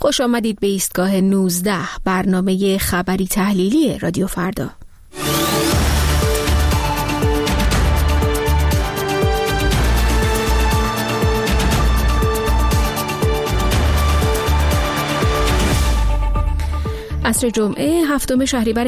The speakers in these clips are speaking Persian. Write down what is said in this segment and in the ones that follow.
خوش آمدید به ایستگاه 19 برنامه خبری تحلیلی رادیو فردا. عصر جمعه 7 شهریور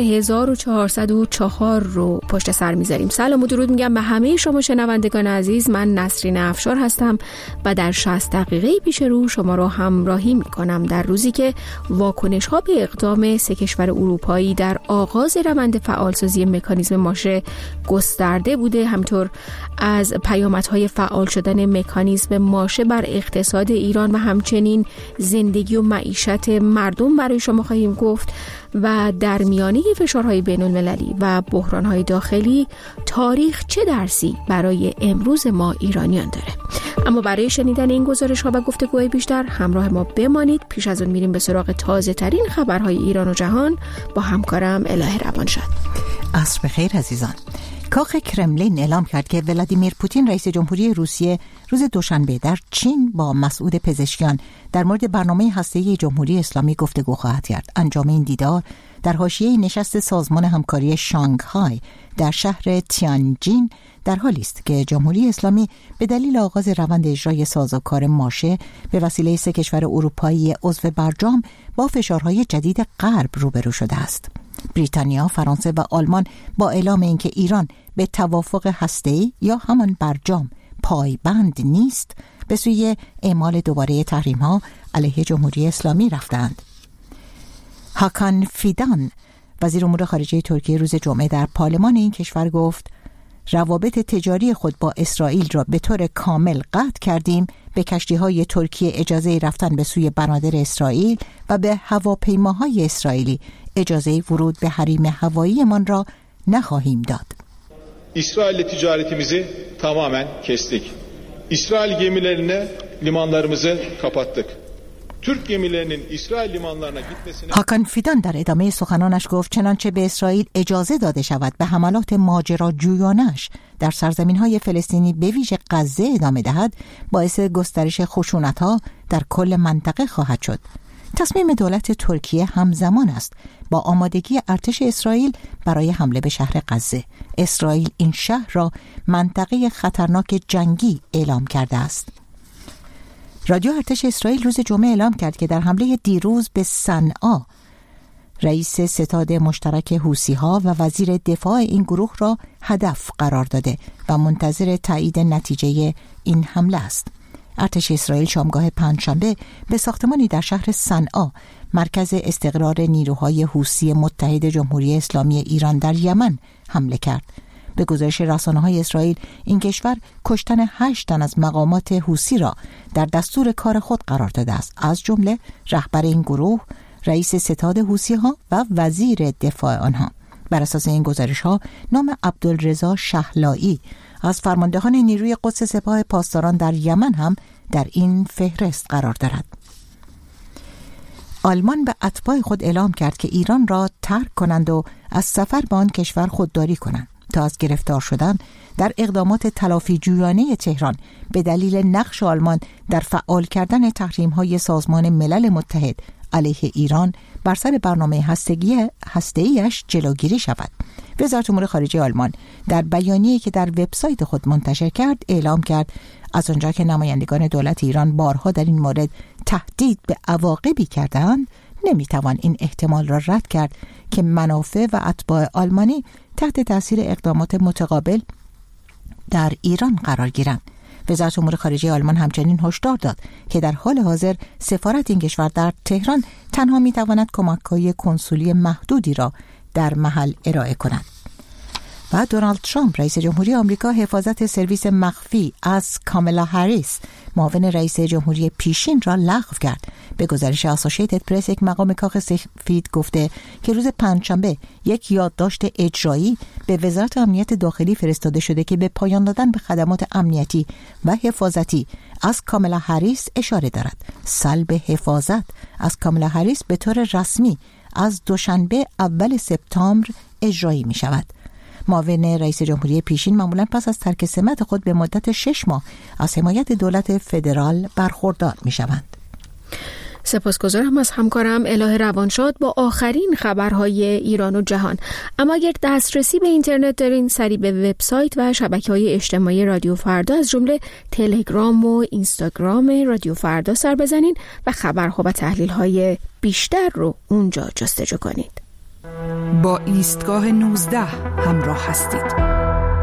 1404 رو پشت سر میذاریم. سلام و درود میگم به همه شما شنوندگان عزیز. من نسرین افشار هستم و در 60 دقیقه پیش رو شما رو همراهی میکنم در روزی که واکنش ها به اقدام 3 کشور اروپایی در آغاز روند فعالسازی مکانیزم ماشه گسترده بوده. همینطور از پیامدهای فعال شدن مکانیزم ماشه بر اقتصاد ایران و همچنین زندگی و معیشت مردم برای شما خواهیم گفت و در میانه فشارهای بین‌المللی و بحرانهای داخلی تاریخ چه درسی برای امروز ما ایرانیان داره. اما برای شنیدن این گزارش‌ها و گفتگوهای بیشتر همراه ما بمانید. پیش از اون میریم به سراغ تازه ترین خبرهای ایران و جهان با همکارم الهه روانشاد. عصر بخیر عزیزان. کاخ کرملین اعلام کرد که ولادیمیر پوتین رئیس جمهوری روسیه روز دوشنبه در چین با مسعود پزشکیان در مورد برنامه هسته‌ای جمهوری اسلامی گفتگو خواهد کرد. انجام این دیدار در حاشیه نشست سازمان همکاری شانگهای در شهر تیانجین در حالی است که جمهوری اسلامی به دلیل آغاز روند اجرای سازوکار ماشه به وسیله 3 کشور اروپایی عضو برجام با فشارهای جدید غرب روبرو شده است. بریتانیا، فرانسه و آلمان با اعلام اینکه ایران به توافق هسته‌ای یا همان برجام پایبند نیست به سوی اعمال دوباره تحریم‌ها علیه جمهوری اسلامی رفتند. هاکان فیدان وزیر امور خارجه ترکیه روز جمعه در پارلمان این کشور گفت روابط تجاری خود با اسرائیل را به طور کامل قطع کردیم. به کشتی‌های ترکیه اجازه رفتن به سوی بنادر اسرائیل و به هواپیماهای اسرائیلی اجازه ورود به حریم هواییمان را نخواهیم داد. İsrail'le ticaretimizi tamamen kestik. İsrail gemilerine limanlarımızı kapattık. Türk gemilerinin İsrail limanlarına gitmesine هاکان فیدان در ادامه سخنانش گفت چنانچه به اسرائیل اجازه داده شود به حملات ماجراجویانش در سرزمین‌های فلسطینی به ویژه غزه ادامه دهد، باعث گسترش خشونت‌ها در کل منطقه خواهد شد. تصمیم دولت ترکیه همزمان است با آمادگی ارتش اسرائیل برای حمله به شهر غزه. اسرائیل این شهر را منطقه خطرناک جنگی اعلام کرده است. رادیو ارتش اسرائیل روز جمعه اعلام کرد که در حمله دیروز به صنعا رئیس ستاد مشترک حوثی‌ها و وزیر دفاع این گروه را هدف قرار داده و منتظر تایید نتیجه این حمله است. ارتش اسرائیل شامگاه پنجشنبه به ساختمانی در شهر صنعا مرکز استقرار نیروهای حوثی متحد جمهوری اسلامی ایران در یمن حمله کرد. به گزارش رسانه‌های اسرائیل این کشور کشتن 8 تن از مقامات حوثی را در دستور کار خود قرار داده است، از جمله رهبر این گروه، رئیس ستاد حوثی‌ها و وزیر دفاع آنها. بر اساس این گزارش‌ها نام عبدالرضا شهلایی از فرماندهان نیروی قدس سپاه پاسداران در یمن هم در این فهرست قرار دارد. آلمان به اتباع خود اعلام کرد که ایران را ترک کنند و از سفر به آن کشور خودداری کنند تا از گرفتار شدن در اقدامات تلافی جویانه تهران به دلیل نقش آلمان در فعال کردن تحریم‌های سازمان ملل متحد علیه ایران بر سر برنامه هسته‌ایش جلوگیری شود. وزارت امور خارجه آلمان در بیانیه‌ای که در وبسایت خود منتشر کرد اعلام کرد از آنجا که نمایندگان دولت ایران بارها در این مورد تهدید به عواقبی کردند، نمیتوان این احتمال را رد کرد که منافع و اتباع آلمانی تحت تاثیر اقدامات متقابل در ایران قرار گیرند. وزارت امور خارجه آلمان همچنین هشدار داد که در حال حاضر سفارت این کشور در تهران تنها میتواند کمک‌های کنسولی محدودی را در محل ارائه کند. و دونالد ترامپ رئیس جمهوری آمریکا حفاظت سرویس مخفی از کامالا هریس معاون رئیس جمهوری پیشین را لغو کرد. به گزارش اسوسییتد پرس یک مقام کاخ سفید گفته که روز پنجشنبه یک یادداشت اجرایی به وزارت امنیت داخلی فرستاده شده که به پایان دادن به خدمات امنیتی و حفاظتی از کامالا هریس اشاره دارد. سلب حفاظت از کامالا هریس به طور رسمی از دوشنبه اول سپتامبر اجرایی می شود. معاون رئیس جمهوری پیشین معمولاً پس از ترک سمت خود به مدت 6 ماه از حمایت دولت فدرال برخوردار می شوند. سپاسگزارم از همکارم الهه روانشاد با آخرین خبرهای ایران و جهان. اما اگر دسترسی به اینترنت دارین، سریع به وبسایت و شبکه‌های اجتماعی رادیو فردا از جمله تلگرام و اینستاگرام رادیو فردا سر بزنین و خبرها و تحلیل‌های بیشتر رو اونجا جستجو کنید. با ایستگاه 19 همراه هستید.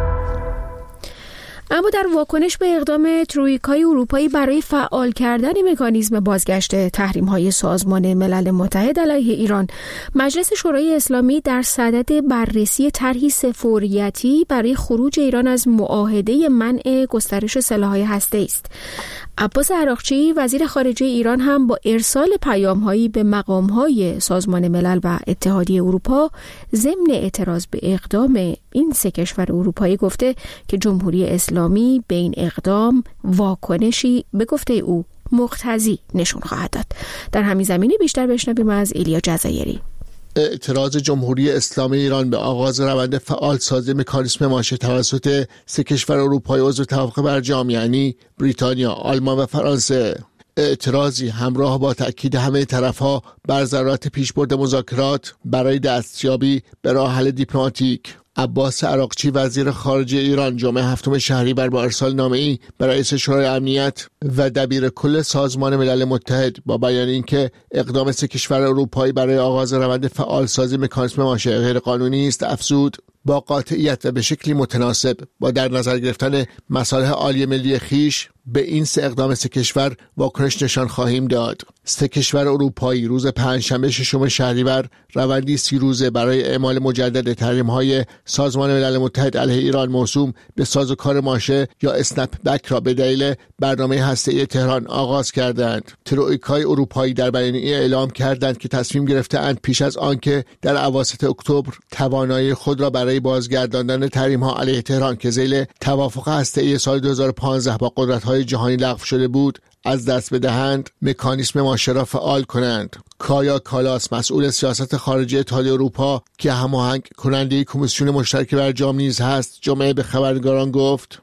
اما در واکنش به اقدام ترویکای اروپایی برای فعال کردن مکانیزم بازگشت تحریم‌های سازمان ملل متحد علیه ایران، مجلس شورای اسلامی در صدد بررسی طرحی سه‌فوریتی برای خروج ایران از معاهده منع گسترش سلاح‌های هسته‌ای است. عباس عراقچی وزیر خارجه ایران هم با ارسال پیام‌هایی به مقام‌های سازمان ملل و اتحادیه اروپا ضمن اعتراض به اقدام این سه کشور اروپایی گفته که جمهوری اسلامی به این اقدام واکنشی به گفته او مقتضی نشون خواهد داد. در همین زمینه بیشتر بشنویم از ایلیا جزایری. اعتراض جمهوری اسلامی ایران به آغاز روند فعالسازی مکانیسم ماشه توسط سه کشور اروپایی عضو توافق برجام یعنی بریتانیا، آلمان و فرانسه، اعتراضی همراه با تأکید همه طرف‌ها بر ضرورت پیشبرد مذاکرات برای دستیابی به راه حل دیپلماتیک. عباس عراقچی وزیر خارجه ایران جمعه 7 شهریور با ارسال نامه‌ای به رئیس شورای امنیت و دبیر کل سازمان ملل متحد با بیان اینکه اقدام سه کشور اروپایی برای آغاز روند فعالسازی مکانیسم ماشه غیرقانونی است افزود با قاطعیت و به شکلی متناسب با در نظر گرفتن مصالح عالی ملی خویش به این سه اقدام سه کشور واکنش نشان خواهیم داد. سه کشور اروپایی روز پنجشنبه 6 شهریور روندی 30 روزه برای اعمال مجدد تحریم‌های سازمان ملل متحد علیه ایران موسوم به سازوکار ماشه یا اسنپ بک را به دلیل برنامه هسته‌ای تهران آغاز کردند. ترویکای اروپایی در بیانیه اعلام کردند که تصمیم گرفته‌اند پیش از آنکه در اواسط اکتبر توانایی خود را برای بازگرداندن تحریم‌ها علیه تهران که ذیل توافق هسته‌ای سال 2015 با قدرت‌های جهانی لغو شده بود از دست بدهند، مکانیسم ماشه را فعال کنند. کایا کالاس مسئول سیاست خارجی اتحادیه اروپا که هماهنگ کننده کمیسیون مشترک برجام نیز هست جمعه به خبرنگاران گفت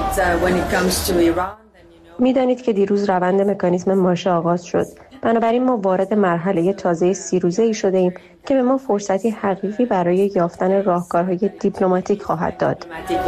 می‌دانید که دیروز روند مکانیسم ماشه آغاز شد. بنابراین ما وارد مرحله تازه 30 روزه‌ای شده ایم که به ما فرصتی حقیقی برای یافتن راهکارهای دیپلماتیک خواهد داد.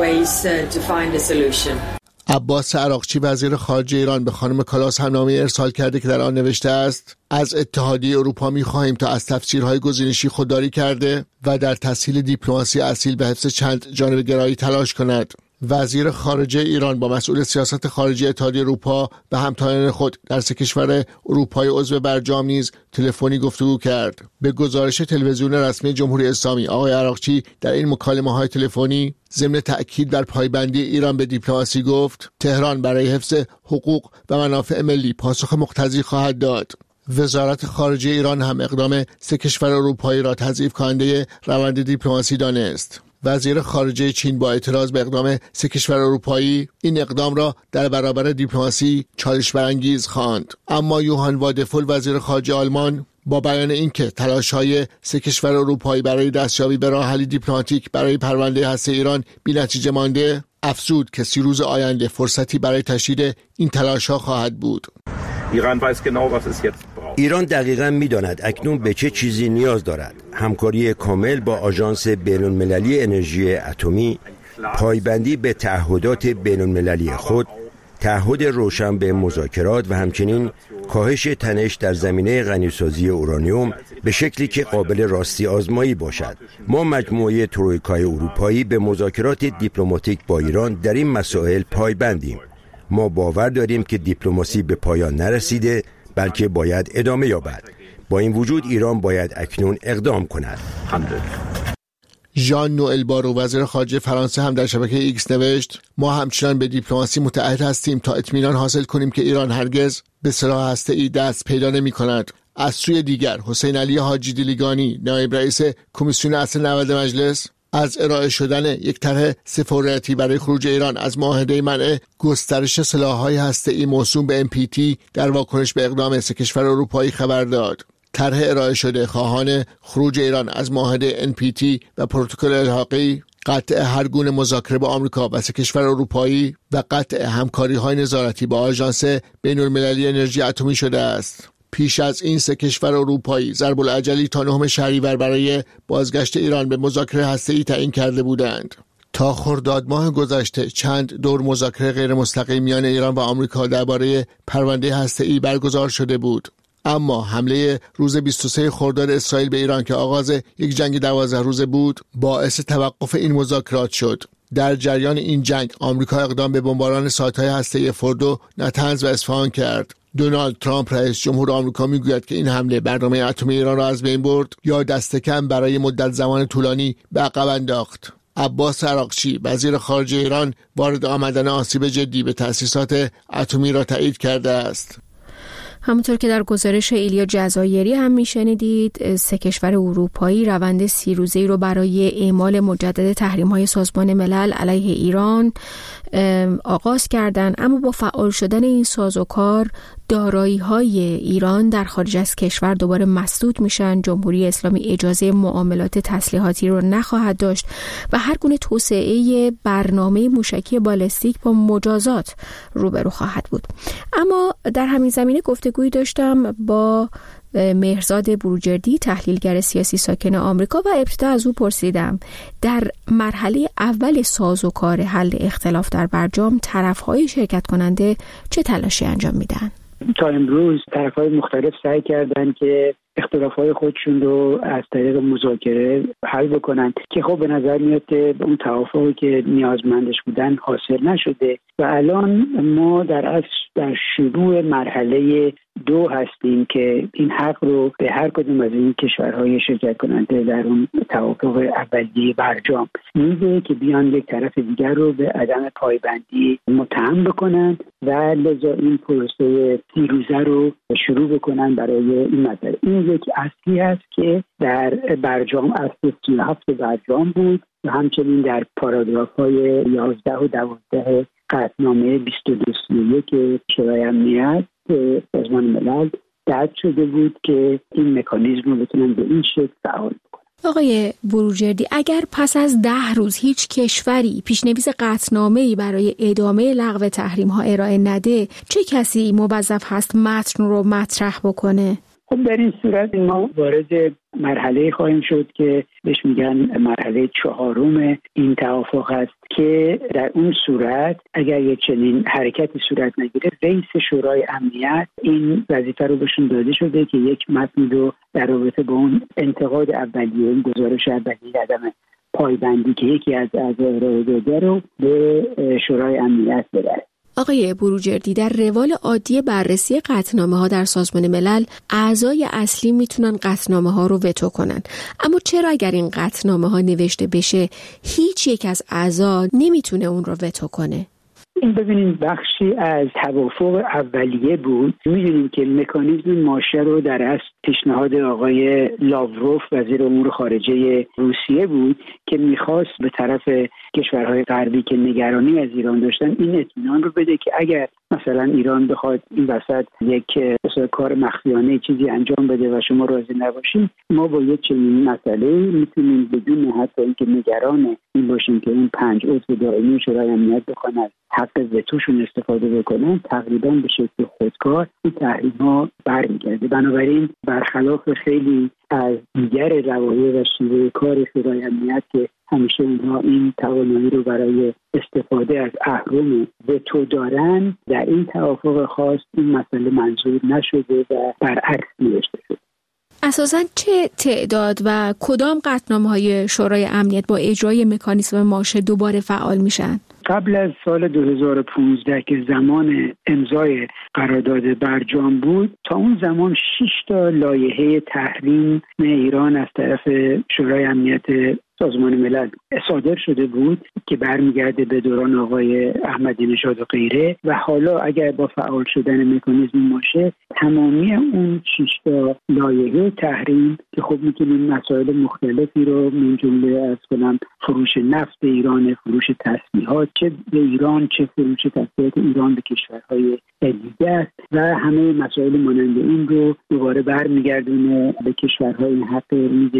عباس عراقچی وزیر خارجه ایران به خانم کالاس هم نامه ارسال کرده که در آن نوشته است از اتحادیه اروپا می‌خواهیم تا از تفسیرهای گزینشی خودداری کرده و در تسهیل دیپلماسی اصیل به حفظ چند جانبه گرایی تلاش کند. وزیر خارجه ایران با مسئول سیاست خارجی اتحادیه اروپا و همتایان خود در سه کشور اروپایی عضو برجام نیز تلفنی گفتگو کرد. به گزارش تلویزیون رسمی جمهوری اسلامی آقای عراقچی در این مکالمه‌های تلفنی ضمن تأکید بر پایبندی ایران به دیپلماسی گفت تهران برای حفظ حقوق و منافع ملی پاسخ مقتضی خواهد داد. وزارت خارجه ایران هم اقدام سه کشور اروپایی را تضعیف کننده روند دیپلماسی دانست. وزیر خارجه چین با اعتراض به اقدام سه کشور اروپایی این اقدام را در برابر دیپلماسی چالش برانگیز خواند. اما یوهان وادفول وزیر خارجه آلمان با بیان اینکه تلاش‌های سه کشور اروپایی برای دستیابی به راه حل دیپلماتیک برای پرونده هسته ایران بی‌نتیجه مانده، افزود که 30 روز آینده فرصتی برای تشدید این تلاش‌ها خواهد بود. ایران دقیقاً می‌داند اکنون به چه چیزی نیاز دارد. همکاری کامل با آژانس بین‌المللی انرژی اتمی، پایبندی به تعهدات بین‌المللی خود، تعهد روشن به مذاکرات و همچنین کاهش تنش در زمینه غنیسازی اورانیوم به شکلی که قابل راستی آزمایی باشد. ما مجموعه ترویکای اروپایی به مذاکرات دیپلماتیک با ایران در این مسائل پایبندیم. ما باور داریم که دیپلماسی به پایان نرسیده بلکه باید ادامه یابد. با این وجود ایران باید اکنون اقدام کند. ژان نوئل بارو وزیر خارجه فرانسه هم در شبکه ایکس نوشت ما همچنان به دیپلماسی متعهد هستیم تا اطمینان حاصل کنیم که ایران هرگز به سلاح هسته‌ای دست پیدا نمی‌کند. از سوی دیگر حسین علی حاجی دیلیگانی نایب رئیس کمیسیون اصل 90 مجلس از ارائه شدن یک طرح سه‌فوریتی برای خروج ایران از معاهده منع گسترش سلاح‌های هسته‌ای موسوم به NPT در واکنش به اقدام سه کشور اروپایی خبر داد. طرح ارائه شده خواهان خروج ایران از معاهده NPT و پروتکل الحاقی، قطع هر گونه مذاکره با آمریکا و سه کشور اروپایی و قطع همکاری‌های نظارتی با آژانس بین‌المللی انرژی اتمی شده است. پیش از این سه کشور اروپایی ضرب العجلی تا 9 شهریور برای بازگشت ایران به مذاکره هسته‌ای تعیین کرده بودند. تا خرداد ماه گذشته چند دور مذاکره غیر مستقیم میان ایران و آمریکا درباره پرونده هسته‌ای برگزار شده بود. اما حمله روز 23 خرداد اسرائیل به ایران که آغاز یک جنگ 12 روزه بود باعث توقف این مذاکرات شد. در جریان این جنگ آمریکا اقدام به بمباران سایت‌های هسته‌ای فردو، نتنز و اصفهان کرد. دونالد ترامپ رئیس جمهور آمریکا میگوید که این حمله برنامه اتمی ایران را از بین برد یا دست کم برای مدت زمان طولانی به عقب انداخت. عباس عراقچی وزیر خارجه ایران وارد آمدن آسیب جدی به تأسیسات اتمی را تایید کرده است. همونطور که در گزارش ایلیا جزایری هم میشنیدید، سه کشور اروپایی روند 30 روزه‌ای رو برای اعمال مجدد تحریم‌های سازمان ملل علیه ایران آغاز کردند، اما با فعال شدن این سازوکار دارایی‌های ایران در خارج از کشور دوباره مسدود میشن. جمهوری اسلامی اجازه معاملات تسلیحاتی رو نخواهد داشت و هر گونه توسعه برنامه موشکی بالستیک با مجازات روبرو خواهد بود. اما در همین زمینه گفتگویی داشتم با مهرزاد بروجردی، تحلیلگر سیاسی ساکن آمریکا، و ابتدا از او پرسیدم در مرحله اول سازوکار حل اختلاف در برجام طرف‌های شرکت کننده چه تلاشی انجام میدن؟ تا امروز طرف‌های مختلف سعی کردن که اختلافات خودشون رو از طریق مذاکره حل بکنن که خب به نظر میاد اون توافقی که نیازمندش بودن حاصل نشده و الان ما در شروع مرحله 2 هستیم که این حق رو به هر کدوم از این کشورهای شرکت کننده در اون توافق اولیه برجام میده که بیان یک طرف دیگر رو به عدم پایبندی متهم بکنن و لذا این پروسه 30 روزه رو شروع بکنن برای این مسئله. این یک اصلی هست که در برجام اصل 37 برجام بود و همچنین در پاراگراف‌های 11 و 12 قطعنامه 2231 شورای امنیت سازمان ملل درج شده بود که این مکانیزم رو بتونن به این شکل فعال بکنن. آقای بروجردی، اگر پس از 10 روز هیچ کشوری پیشنویس قطعنامه‌ای برای ادامه لغو تحریم‌ها ارائه نده، چه کسی موظف هست متن رو مطرح بکنه؟ خب در این صورت ما وارد مرحله خواهیم شد که بهش میگن مرحله 4 این توافق هست که در اون صورت اگر یک چنین حرکتی صورت نگیره، رئیس شورای امنیت این وظیفه رو بهشون داده شده که یک متن رو در رابطه با اون انتقاد اولیه، این گزارش اولیه عدم پایبندی که یکی از اعضای ارائه داده رو به شورای امنیت ببره. آقای بروجردی، در روال عادی بررسی قطعنامه‌ها در سازمان ملل اعضای اصلی میتونن قطعنامه‌ها رو وتو کنن، اما چرا اگر این قطعنامه‌ها نوشته بشه هیچ یک از اعضا نمیتونه اون رو وتو کنه؟ این ببینید بخشی از توافق اولیه بود. می‌دونیم که مکانیزم ماشه رو در اصل پیشنهاد آقای لاوروف وزیر امور خارجه روسیه بود که می‌خواست به طرف کشورهای غربی که نگرانی از ایران داشتن این اطمینان رو بده که اگر مثلا ایران بخواد این وسط یک کار مخفیانه چیزی انجام بده و شما راضی نباشید، ما با یک چنین مسئله میتونیم بدون حتی اینکه نگران این باشیم که این 5 عضو دائمی شورای امنیت بخوان از حق وتوشون استفاده بکنن، تقریبا به شکل خودکار این تحریم‌ها برمیگرده. بنابراین برخلاف خیلی از دیگر روایح و شیوه کار شورای امنیت که همیشه اونها این توانایی رو برای استفاده از اهرم وتو دارن، در این توافق خاص این مسئله منظور نشده و برعکس نوشته شده. اساساً چه تعداد و کدام قطعنامه‌های شورای امنیت با اجرای مکانیزم ماشه دوباره فعال میشن؟ قبل از سال 2015 که زمان امضای قرارداد برجام بود، تا اون زمان 6 تا لایحه تحریم ایران از طرف شورای امنیت سازمان ملل صادر شده بود که برمیگرده به دوران آقای احمدی نژاد و غیره، و حالا اگر با فعال شدن مکانیزم ماشه تمامی اون 6 تا لایحه تحریم که خب میتونیم مسائل مختلفی رو من جمله از کنم فروش نفت ایران، فروش تسلیحات چه به ایران چه فروش تسلیحات ایران به کشورهای دیگه است و همه مسائل مانند این رو دوباره برمیگردونه به کشورهای حق میده که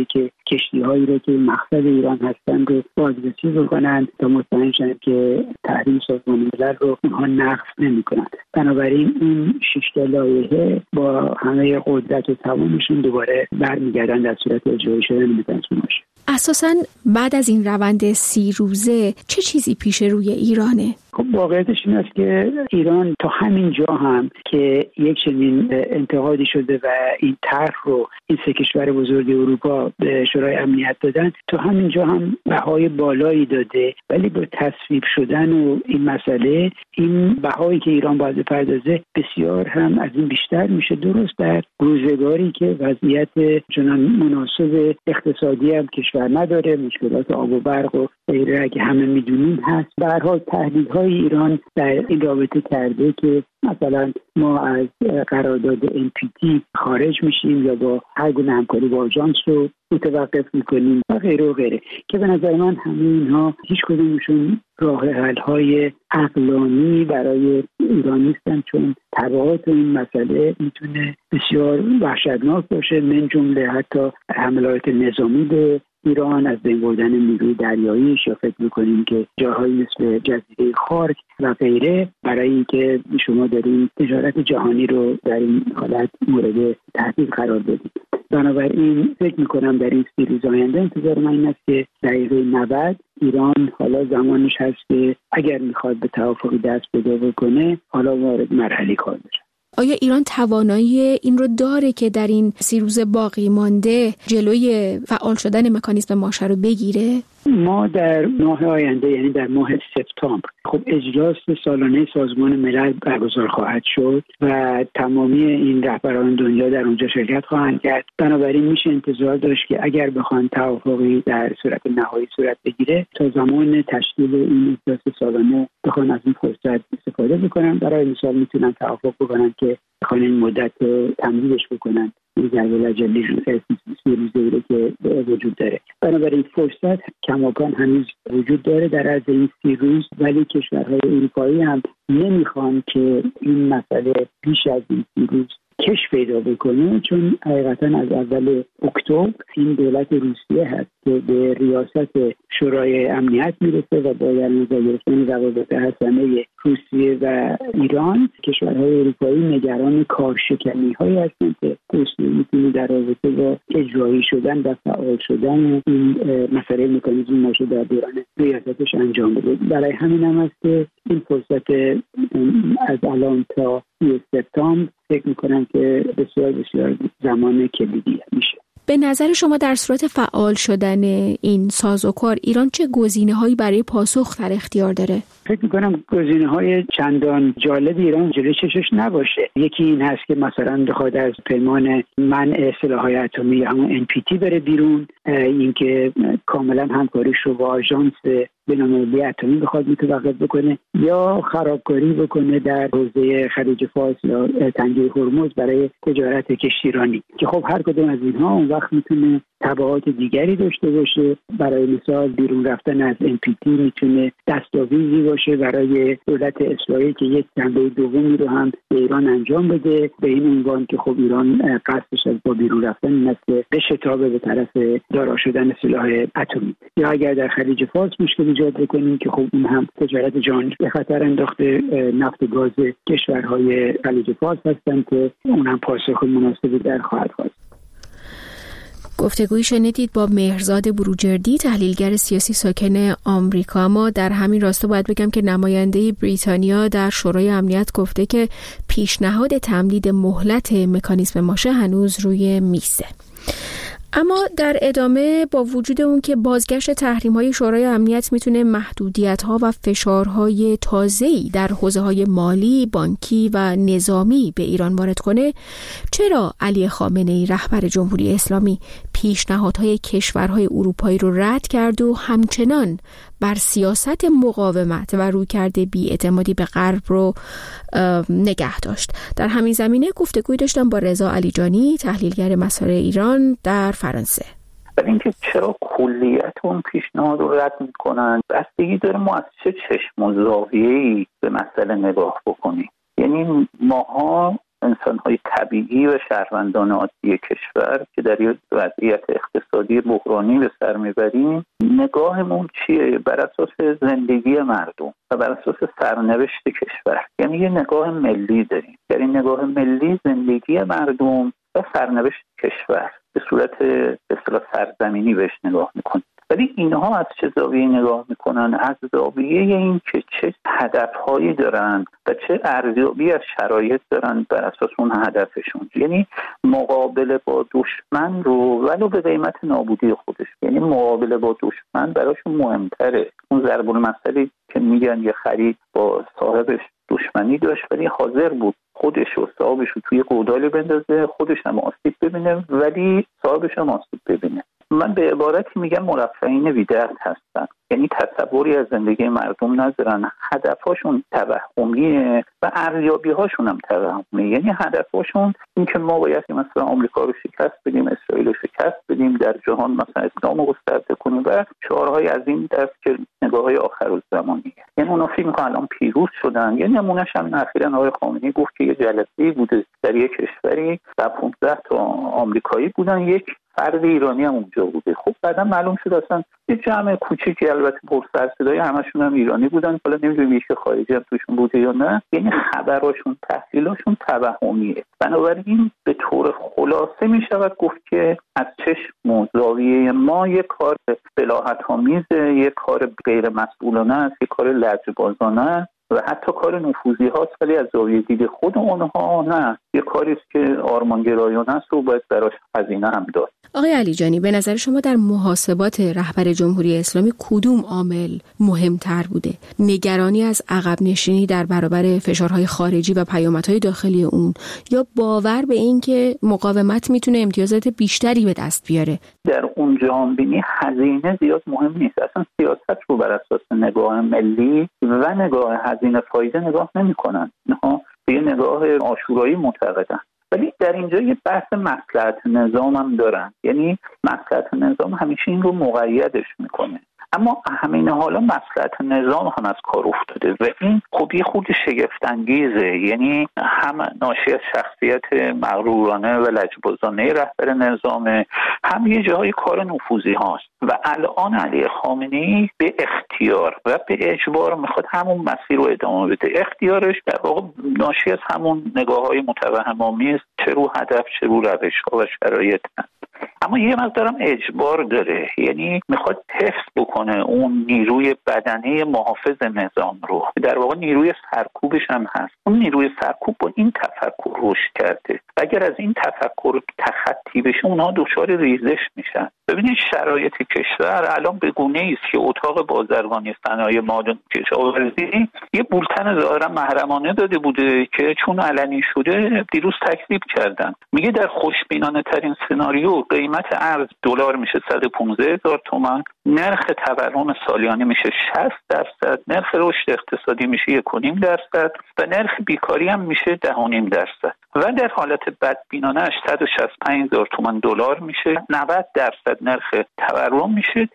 کشتی‌هایی رو که مقصد ایران هستند رو بازرسی بکنند تا مطمئن شن که تحریم سازمان ملل رو اونها نقض نمی‌کنند. بنابراین این 6 تا لایحه با همه قدرت و توانشون دوباره برمیگردن در صورت اجرایی شدن مکانیسم ماشه. اساساً بعد از این روند 30 روزه چه چیزی پیش روی ایرانه؟ خب واقعیتش این است که ایران تا همین جا هم که یک چنین انتقادی شده و این طرح رو این 3 کشور بزرگ اروپا به شورای امنیت دادن، تا همین جا هم بهای بالایی داده، ولی با تصویب شدن و این مسئله، این بهایی که ایران باید بپردازه بسیار هم از این بیشتر میشه، درست در روزگاری که وضعیت چنان مناسب اقتصادی هم کشور نداره، مشکلات آب و برق و غیره که همه میدونیم هست. به هر حال تهدیدهای ایران در این رابطه کرده که مثلا ما از قرارداد NPT خارج میشیم یا با هر گونه همکاری با آژانس رو متوقف میکنیم و غیره و غیره، که به نظر من همه اینها هیچ کدومشون راه حل‌های عقلانی برای ایران نیستن، چون تبعات این مسئله میتونه بسیار وحشتناک باشه، من جمله حتی حملات نظامی به ایران، از بین بردن نیروی دریاییش، یا فکر میکنیم که جاهایی مثل جزیره خارک و غیره برای اینکه شما دارین تجارت جهانی رو در این حالت مورد تهدید قرار بدید. بنابراین فکر میکنم در این 30 روز آینده انتظار من این است که دقیقه 90 ایران حالا زمانش هست که اگر میخواد به توافقی دست پیدا بکنه حالا وارد مرحله کار بشه. آیا ایران توانایی این رو داره که در این 30 روز باقی مانده جلوی فعال شدن مکانیزم ماشه رو بگیره؟ ما در ماه آینده، یعنی در ماه سپتامبر، خب اجلاس سالانه سازمان ملل برگزار خواهد شد و تمامی این رهبران دنیا در اونجا شرکت خواهند کرد. بنابراین میشه انتظار داشت که اگر بخوان توافقی در صورت نهایی صورت بگیره، تا زمان تشکیل این اجلاس سالانه بخوان از این فرصت استفاده بکنن. برای مثال میتونن توافق بکنن که بخوان این مدت رو تمدیدش بکنن، این جدول اجلی 30 روزه رو که وجود داره. بنابراین فرصت کماکان هنوز وجود داره در عرض این 30 روز، ولی کشورهای اروپایی هم نمیخوان که این مسئله بیش از این 30 روز کش پیدا بکنه، چون حقیقتا از اول اکتبر این دولت روسیه هست که به ریاست شورای امنیت میرسه و با نظر گرفتن روابط حسنه روسیه و ایران، کشورهای اروپایی نگران کارشکنی‌هایی هستند که روسیه میتونه در رابطه با اجرایی شدن و فعال شدن این مسئله مکانیزم ماشه در دوران ریاستش انجام بده. برای همین هم است که این فرصت از الان تا 30 سپتامبر فکر میکنم که بسیار بسیار زمان کلیدی میشه. به نظر شما در صورت فعال شدن این سازوکار ایران چه گزینه‌هایی برای پاسخ در اختیار داره؟ فکر می‌کنم گزینه‌های چندان جالب ایران جلوی چشش نباشه. یکی این هست که مثلا بخواد از پیمان منع سلاح‌های اتمی همون NPT بره بیرون، اینکه کاملا همکاریش رو با آژانس بین‌المللی اتمی بخواد متوقف بکنه، یا خرابکاری بکنه در حوزه خلیج فارس یا تنگه هرمز برای تجارت کشتیرانی، که خب هر کدوم از اینها اون وقت میتونه تبعات دیگری داشته باشه. برای مثال بیرون رفتن از NPT میتونه دستاویزی باشه برای دولت اسرائیل که یک جنبه دومی رو هم به ایران انجام بده، به این عنوان که خب ایران قصدش از با بیرون رفتن این است که بشتابه به طرف دارا شدن سلاح اتمی. یا اگر در خلیج فارس مشکل ایجاد بکنیم که خب اون هم تجارت جهانی به خطر انداخته، نفت و گاز کشورهای خلیج فارس هستند که اون هم پاسخ مناسبی در خواهد خواست. گفتگویی شنیدید با مهرزاد بروجردی، تحلیلگر سیاسی ساکن آمریکا. ما در همین راستا باید بگم که نماینده بریتانیا در شورای امنیت گفته که پیشنهاد تمدید مهلت مکانیزم ماشه هنوز روی میزه. اما در ادامه با وجود اون که بازگشت تحریم‌های شورای امنیت میتونه محدودیت‌ها و فشارهای تازه‌ای در حوزه‌های مالی، بانکی و نظامی به ایران وارد کنه، چرا علی خامنه‌ای رهبر جمهوری اسلامی پیشنهادهای کشورهای اروپایی رو رد کرد و همچنان بر سیاست مقاومت و رویکرد بی‌اعتمادی به غرب رو نگه داشت؟ در همین زمینه گفتگوی داشتم با رضا علیجانی، تحلیلگر مسائل ایران در فرانسه. برای اینکه چرا کلیت اون پیشنهاد رو رد میکنن بستگی داره ما از چه چشم و زاویه‌ای به مسئله نگاه بکنیم. یعنی ماها انسان‌های طبیعی و شهروندان عادی کشور که در یک وضعیت اقتصادی بحرانی به سر میبریم، نگاهمون چیه؟ بر اساس زندگی مردم و بر اساس سرنوشت کشور. یعنی یه نگاه ملی داریم. در این نگاه ملی زندگی مردم و سرنوشت کشور به صورت به اصطلاح سرزمینی بهش نگاه میکنیم. ولی اینها از چه زاویه‌ای نگاه میکنن؟ از زاویه این که چه هدفهایی دارن و چه ارزیابی از شرایط دارن بر اساس اون هدفشون. یعنی مقابله با دشمن رو ولو به قیمت نابودی خودش، یعنی مقابله با دشمن براشون مهمتره. اون ضرب المثلی که میگن یه خرید با صاحبش دشمنی داشت ولی حاضر بود خودش و صاحبش رو توی گودالی بندازه، خودش هم آسیب ببینه ولی صاحبش هم آسیب ببینه. من به عبارتی میگم مرفهین بی‌درد هستن، یعنی تصوری از زندگی مردم ندارن، هدفهاشون توهمیه و ارزیابی‌هاشون هم توهمیه. یعنی هدفهاشون این که ما باید مثلا آمریکا رو شکست بدیم، اسرائیل رو شکست بدیم، در جهان مثلا اسلام رو گسترده کنیم و شعارهای از این دست که نگاه‌های آخرالزمانیه. یعنی اونا فکر می‌کنن الان پیروز شدن. یعنی نمونه‌اش هم اخیراً آقای خامنه‌ای گفت که یه جلسه‌ای بوده در یک کشوری و 15 تا آمریکایی بودن، یک فرد ایرانی هم اونجا بوده. خب بعدا معلوم شد اصلا یه جمع کوچیکی، البته پر سر صدای، همشون هم ایرانی بودن. حالا نمیدونم یکی خارجی هم توشون بوده یا نه. یعنی خبراشون، تحلیلاشون توهمیه. بنابراین به طور خلاصه میشود گفت که از چشم و زاویه ما یک کار بلاهت‌آمیزه، یک کار غیر مسئولانه است، یک کار لجبازانه است و حتی کار نفوذی هاست، ولی از زاویه دید خود اونها نه، یه کاری است که آرمانگرایانه است و باید براش هزینه هم داد. آقای علیجانی، به نظر شما در محاسبات رهبر جمهوری اسلامی کدوم عامل مهمتر بوده؟ نگرانی از عقب نشینی در برابر فشارهای خارجی و پیامدهای داخلی اون، یا باور به این که مقاومت میتونه امتیازات بیشتری به دست بیاره؟ در اون جهانبینی هزینه زیاد مهم نیست. اصلا سیاست رو بر اساس نگاه ملی و نگاه هزینه فایده نگاه نمی‌کنن. اینها به نگاه عاشورایی معتقدن. ولی در اینجا یه بحث مصلحت نظام هم دارن. یعنی مصلحت نظام همیشه این رو مقیدش میکنه، اما همین حالا مصلحت نظام هم از کار افتاده و این خب یه خود شگفت انگیزه. یعنی هم ناشی از شخصیت مغرورانه و لجبازانه رهبر نظامه، هم یه جای کار نفوذی هاست و الان علی خامنه‌ای به اختیار و به اجبار میخواد همون مسیر رو ادامه بده. اختیارش در واقع ناشی از همون نگاه‌های متوهم‌آمیز، چه رو هدف چه رو روش‌ها و شرایط هست. اما یه مقدارم اجبار داره، یعنی میخواد حفظ بکنه اون نیروی بدنه محافظ نظام رو. در واقع نیروی سرکوبش هم هست. اون نیروی سرکوب با این تفکر رشد کرده و اگر از این تفکر تخطی بشه اونها دچار ریزش میشن. ببینید شرایط کشور الان به گونه‌ای است که اتاق بازرگانی صنایع معدن کشاورزی یه بولتن ظاهرا محرمانه داده بوده که چون علنی شده دیروز تکذیب کردن. میگه در خوشبینانه ترین سناریو قیمت ارز دلار میشه 115,000 تومان، نرخ تورم سالیانه میشه 60%، نرخ رشد اقتصادی میشه 1.5% و نرخ بیکاری هم میشه 10.5% و در حالت بدبینانه 165,000 تومان دلار میشه، 90% نرخ تورم میشه،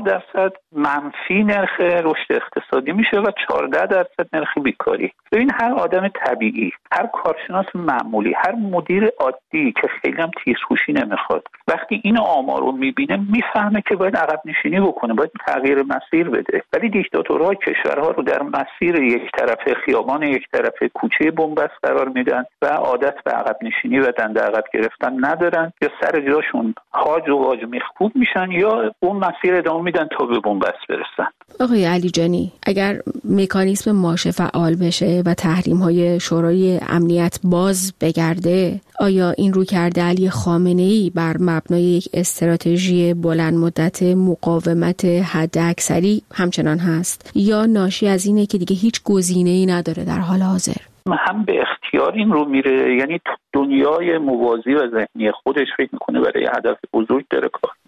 4% منفی نرخ رشد اقتصادی میشه و 14% نرخ بیکاری. ببین هر آدم طبیعی، هر کارشناس معمولی، هر مدیر عادی که خیلی هم تیزهوشی نمیخواد وقتی این آمار رو میبینه میفهمه که باید عقب نشینی بکنه، باید تغییر مسیر بده. ولی دیکتاتورها کشورها رو در مسیر یک طرف خیابان، یک طرف کوچه بنبست قرار میدن و عادت به عقب نشینی و دنده عقب گرفتن ندارن، یا سر جاشون هاج و واج میخکوب میشن یا اون مسیر ادامه میدن تا به بنبست برسن. آقای علیجانی، اگر مکانیزم ماشه فعال بشه و تحریم‌های شورای امنیت باز بگرده، آیا این رویکرد علی خامنه‌ای بر مبنای یک استراتژی بلند مدت مقاومت حداکثری همچنان هست یا ناشی از اینه که دیگه هیچ گزینه‌ای نداره در حال حاضر؟ هم به اختیار این رو میره، یعنی دنیای موازی و ذهنی خودش فکر میکنه برای هدف بزرگ داره کار میکنه.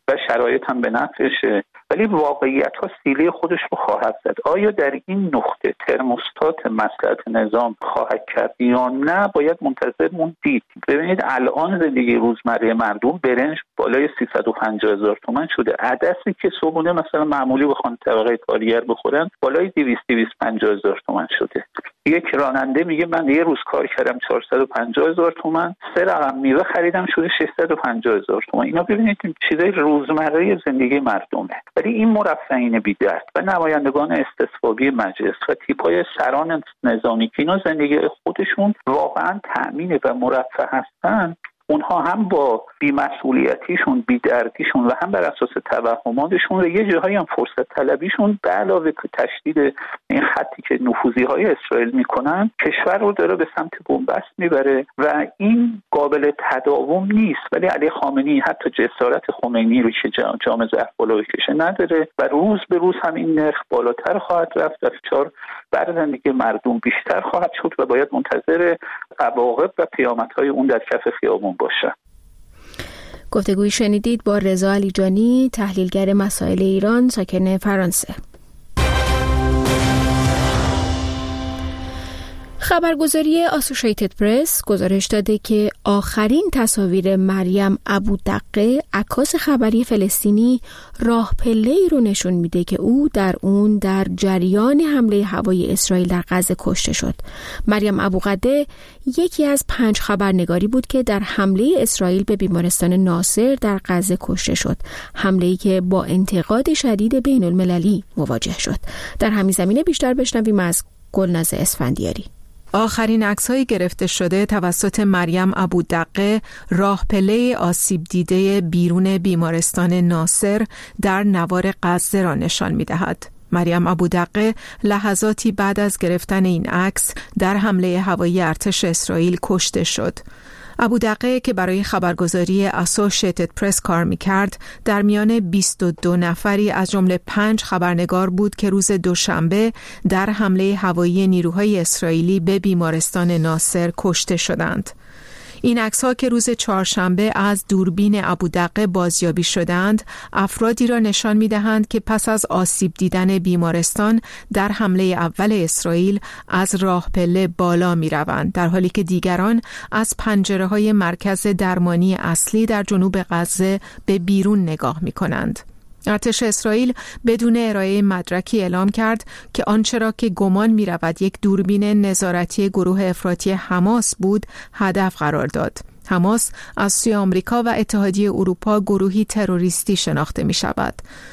و شرایط هم به نفعشه، ولی واقعیت ها سیلی خودش رو خواهد زد. آیا در این نقطه ترموستات مصلحت نظام خواهد کرد یا نه؟ باید منتظر دید. ببینید الان زندگی روزمره مردم برنج بالای 350,000 تومان شده. عدسی که صبحونه مثلا معمولی بخوان طبقه کارگر بخورن بالای 250,000 تومان شده. یک راننده میگه من یه روز کار کردم 450,000 تومان، 3 رقم میوه خریدم شده 650,000 تومان. اینا ببینید چیزای روزمره زندگی مردمه. ولی این مرفهین بی‌درد و نمایندگان استثبابی مجلس و تیپ‌های سران نظامی که اینا زندگی خودشون واقعا تأمین و مرفه هستن، اونها هم با بی‌مسئولیتیشون، بی‌دردیشون و هم بر اساس توهماتشون و یه جاهایی هم فرصت طلبیشون به علاوه تشدید این خطی که نفوذی‌های اسرائیل میکنن کشور رو داره به سمت بنبست میبره و این قابل تداوم نیست. ولی علی خامنه‌ای حتی جسارت خمینی رو که جام ظرف بالا بکشه نداره و روز به روز هم این نرخ بالاتر خواهد رفت و فشار بر زندگی مردم بیشتر خواهد شد و باید منتظر عواقب و پیامدهای اون در کف خیابون باشه. گفتگویی شنیدید با رضا علیجانی، تحلیلگر مسائل ایران، ساکن فرانسه. خبرگزاری آسوشیتد پرس گزارش داده که آخرین تصاویر مریم ابودقه، عکاس خبری فلسطینی، راه پله‌ای رو نشون میده که او در جریان حمله هوایی اسرائیل در غزه کشته شد. مریم ابوقده یکی از 5 خبرنگاری بود که در حمله اسرائیل به بیمارستان ناصر در غزه کشته شد. حمله‌ای که با انتقاد شدید بین المللی مواجه شد. در همین زمینه بیشتر بشنویم از گلناز اسفندیاری. آخرین عکس‌های گرفته شده توسط مریم ابودقه، راه پله آسیب دیده بیرون بیمارستان ناصر در نوار غزه را نشان می‌دهد. مریم ابودقه لحظاتی بعد از گرفتن این عکس در حمله هوایی ارتش اسرائیل کشته شد. ابودقه که برای خبرگزاری اسوشیتد پرس کار می‌کرد، در میان 22 نفری از جمله 5 خبرنگار بود که روز دوشنبه در حمله هوایی نیروهای اسرائیلی به بیمارستان ناصر کشته شدند. این عکس‌ها که روز چهارشنبه از دوربین ابودقه بازیابی شدند، افرادی را نشان می‌دهند که پس از آسیب دیدن بیمارستان در حمله اول اسرائیل از راه پله بالا می‌روند، در حالی که دیگران از پنجره‌های مرکز درمانی اصلی در جنوب غزه به بیرون نگاه می‌کنند. ارتش اسرائیل بدون ارائه مدرکی اعلام کرد که آنچه را که گمان می رود یک دوربین نظارتی گروه افراطی حماس بود هدف قرار داد. حماس از سوی آمریکا و اتحادیه اروپا گروهی تروریستی شناخته می شود.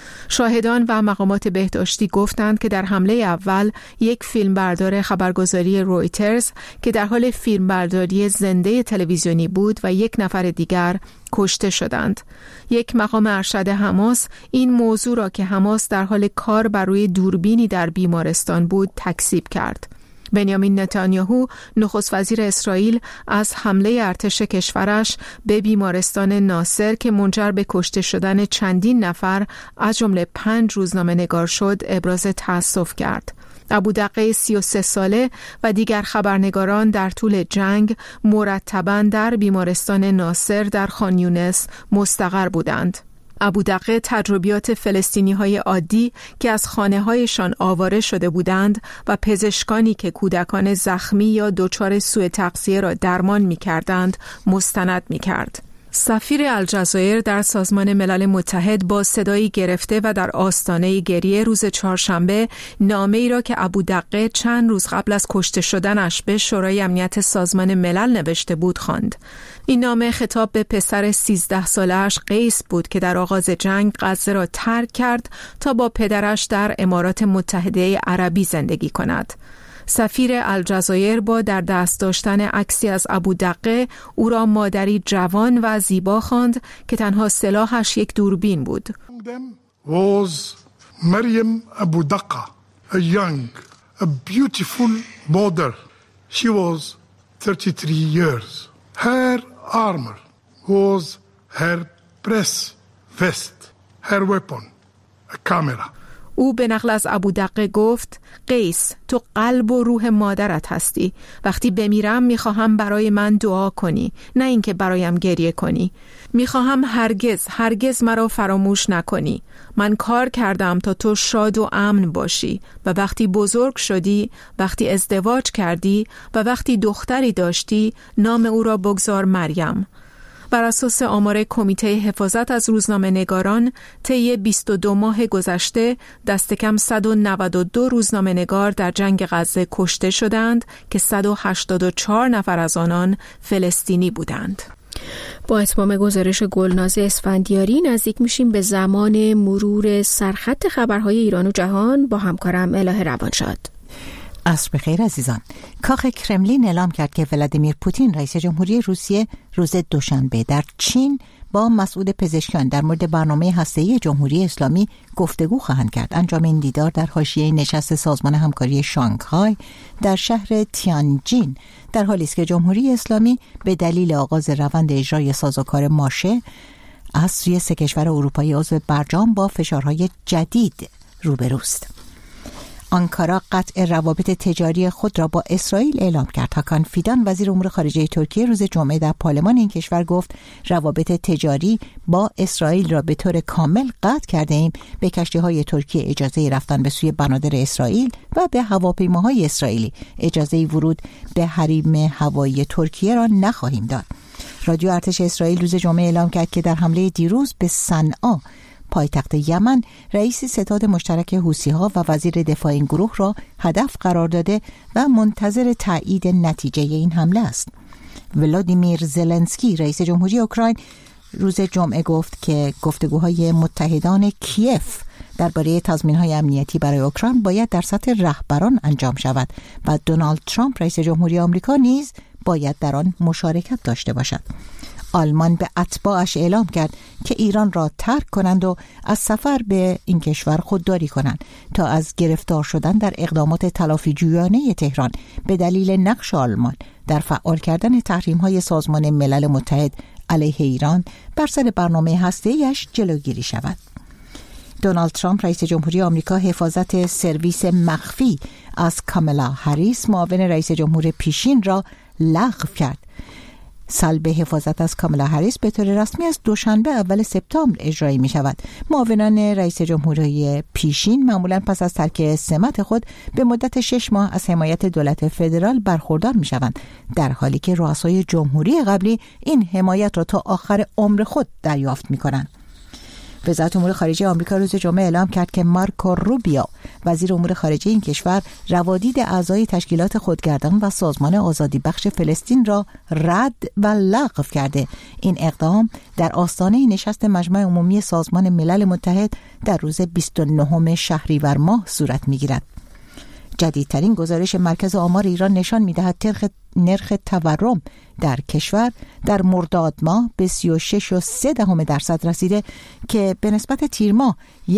شاهدان و مقامات بهداشتی گفتند که در حمله اول یک فیلمبردار خبرگزاری رویترز که در حال فیلمبرداری زنده تلویزیونی بود و یک نفر دیگر کشته شدند. یک مقام ارشد حماس این موضوع را که حماس در حال کار بر روی دوربینی در بیمارستان بود تکذیب کرد. بنیامین نتانیاهو نخست وزیر اسرائیل از حمله ارتش کشورش به بیمارستان ناصر که منجر به کشته شدن چندین نفر از جمله 5 روزنامه‌نگار شد ابراز تأسف کرد. ابودقه 33 ساله و دیگر خبرنگاران در طول جنگ مرتباً در بیمارستان ناصر در خان یونس مستقر بودند. ابودقه تجربیات فلسطینی‌های عادی که از خانه‌هایشان آواره شده بودند و پزشکانی که کودکان زخمی یا دچار سوء تغذیه را درمان می‌کردند مستند می‌کرد. سفیر الجزایر در سازمان ملل متحد با صدایی گرفته و در آستانه گریه روز چهارشنبه نامه‌ای را که ابودقه چند روز قبل از کشته شدنش به شورای امنیت سازمان ملل نوشته بود خواند. این نامه خطاب به پسر 13 ساله‌اش قیس بود که در آغاز جنگ غزه را ترک کرد تا با پدرش در امارات متحده عربی زندگی کند. سفیر الجزایر با در دست داشتن عکسی از ابودقه او را مادری جوان و زیبا خواند که تنها سلاحش یک دوربین بود. was Maryam Abudaqqa, a young, a beautiful mother. She was 33 years. Her armor was her press vest, her weapon, a camera. او به نقل از ابودقه گفت: قیس، تو قلب و روح مادرت هستی. وقتی بمیرم میخواهم برای من دعا کنی، نه اینکه برایم گریه کنی. میخواهم هرگز مرا فراموش نکنی. من کار کردم تا تو شاد و امن باشی و وقتی بزرگ شدی، وقتی ازدواج کردی و وقتی دختری داشتی، نام او را بگذار مریم. بر اساس آمار کمیته حفاظت از روزنامه نگاران، طی 22 ماه گذشته دست کم 192 روزنامه نگار در جنگ غزه کشته شدند که 184 نفر از آنان فلسطینی بودند. با اتمام گزارش گلناز اسفندیاری نزدیک میشیم به زمان مرور سرخط خبرهای ایران و جهان با همکارم الهه روانشاد. عصر بخیر عزیزان. کاخ کرملین اعلام کرد که ولادیمیر پوتین رئیس جمهوری روسیه روز دوشنبه در چین با مسئول پزشکیان در مورد برنامه هسته‌ای جمهوری اسلامی گفتگو خواهند کرد. انجام این دیدار در حاشیه نشست سازمان همکاری شانگهای در شهر تیانجین در حالی است که جمهوری اسلامی به دلیل آغاز روند اجرای سازوکار ماشه از سوی 3 کشور اروپایی عضو برجام با فشارهای جدید روبروست. آنکارا قطع روابط تجاری خود را با اسرائیل اعلام کرد. هاکان فیدان وزیر امور خارجه ترکیه روز جمعه در پارلمان این کشور گفت روابط تجاری با اسرائیل را به طور کامل قطع کرده ایم. به کشتی‌های ترکیه اجازه رفتن به سوی بنادر اسرائیل و به هواپیماهای اسرائیلی اجازه ورود به حریم هوایی ترکیه را نخواهیم داد. رادیو ارتش اسرائیل روز جمعه اعلام کرد که در حمله دیروز به صنعا پایتخت یمن رئیس ستاد مشترک حوثی‌ها و وزیر دفاع این گروه را هدف قرار داده و منتظر تایید نتیجه این حمله است. ولادیمیر زلنسکی رئیس جمهوری اوکراین روز جمعه گفت که گفتگوهای متحدان کیف درباره تضمین‌های امنیتی برای اوکراین باید در سطح رهبران انجام شود و دونالد ترامپ رئیس جمهوری آمریکا نیز باید در آن مشارکت داشته باشد. آلمان به اتباعش اعلام کرد که ایران را ترک کنند و از سفر به این کشور خودداری کنند تا از گرفتار شدن در اقدامات تلافی‌جویانه تهران به دلیل نقش آلمان در فعال کردن تحریم‌های سازمان ملل متحد علیه ایران بر سر برنامه هسته‌ایش جلوگیری شود. دونالد ترامپ رئیس جمهوری آمریکا حفاظت سرویس مخفی از کامالا هریس معاون رئیس جمهور پیشین را لغو کرد. سلب حفاظت از کامالا هریس به طور رسمی از دوشنبه اول سپتامبر اجرایی می شود. معاونان رئیس جمهوری پیشین معمولاً پس از ترک سمت خود به مدت 6 ماه از حمایت دولت فدرال برخوردار می شوند، در حالی که رؤسای جمهوری قبلی این حمایت را تا آخر عمر خود دریافت می کنند. وزارت امور خارجه آمریکا روز جمعه اعلام کرد که مارکو روبیو وزیر امور خارجه این کشور روادید اعضای تشکیلات خودگردان و سازمان آزادی بخش فلسطین را رد و لغو کرده. این اقدام در آستانه نشست مجمع عمومی سازمان ملل متحد در روز 29 شهریور ماه صورت می‌گیرد. جدیدترین گزارش مرکز آمار ایران نشان می‌دهد نرخ تورم در کشور در مرداد ماه به 36.3% رسیده که به نسبت تیر ماه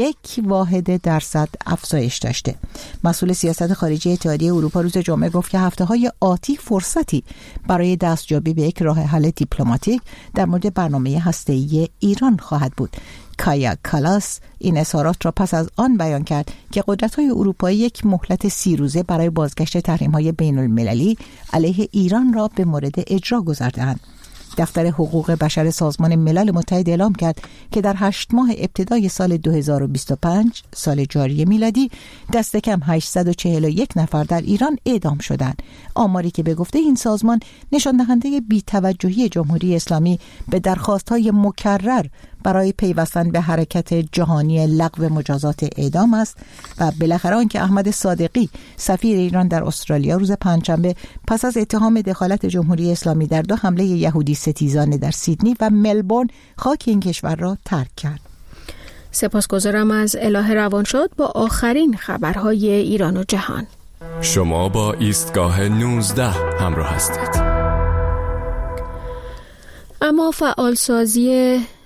1% افزایش داشته. مسئول سیاست خارجی اتحادیه اروپا روز جمعه گفت که هفته‌های آتی فرصتی برای دستیابی به یک راه حل دیپلماتیک در مورد برنامه هسته‌ای ایران خواهد بود. کایا کالاس این اظهارات را پس از آن بیان کرد که قدرت‌های اروپایی یک مهلت 30 روزه برای بازگشت تحریم‌های بین‌المللی علیه ایران را به مورد اجرا گذارده‌اند. دفتر حقوق بشر سازمان ملل متحد اعلام کرد که در 8 ماه ابتدای سال 2025 سال جاری میلادی دست کم 841 نفر در ایران اعدام شدند. آماری که به گفته این سازمان نشان دهنده بی‌توجهی جمهوری اسلامی به درخواست‌های مکرر برای پیوستن به حرکت جهانی لغو مجازات اعدام است و بالاخره آنکه احمد صادقی سفیر ایران در استرالیا روز پنجشنبه پس از اتهام دخالت جمهوری اسلامی در 2 حمله یهودی ستیزانه در سیدنی و ملبورن خاک این کشور را ترک کرد. سپاسگزارم از الهه روانشاد با آخرین خبرهای ایران و جهان. شما با ایستگاه 19 همراه هستید. اما فعالسازی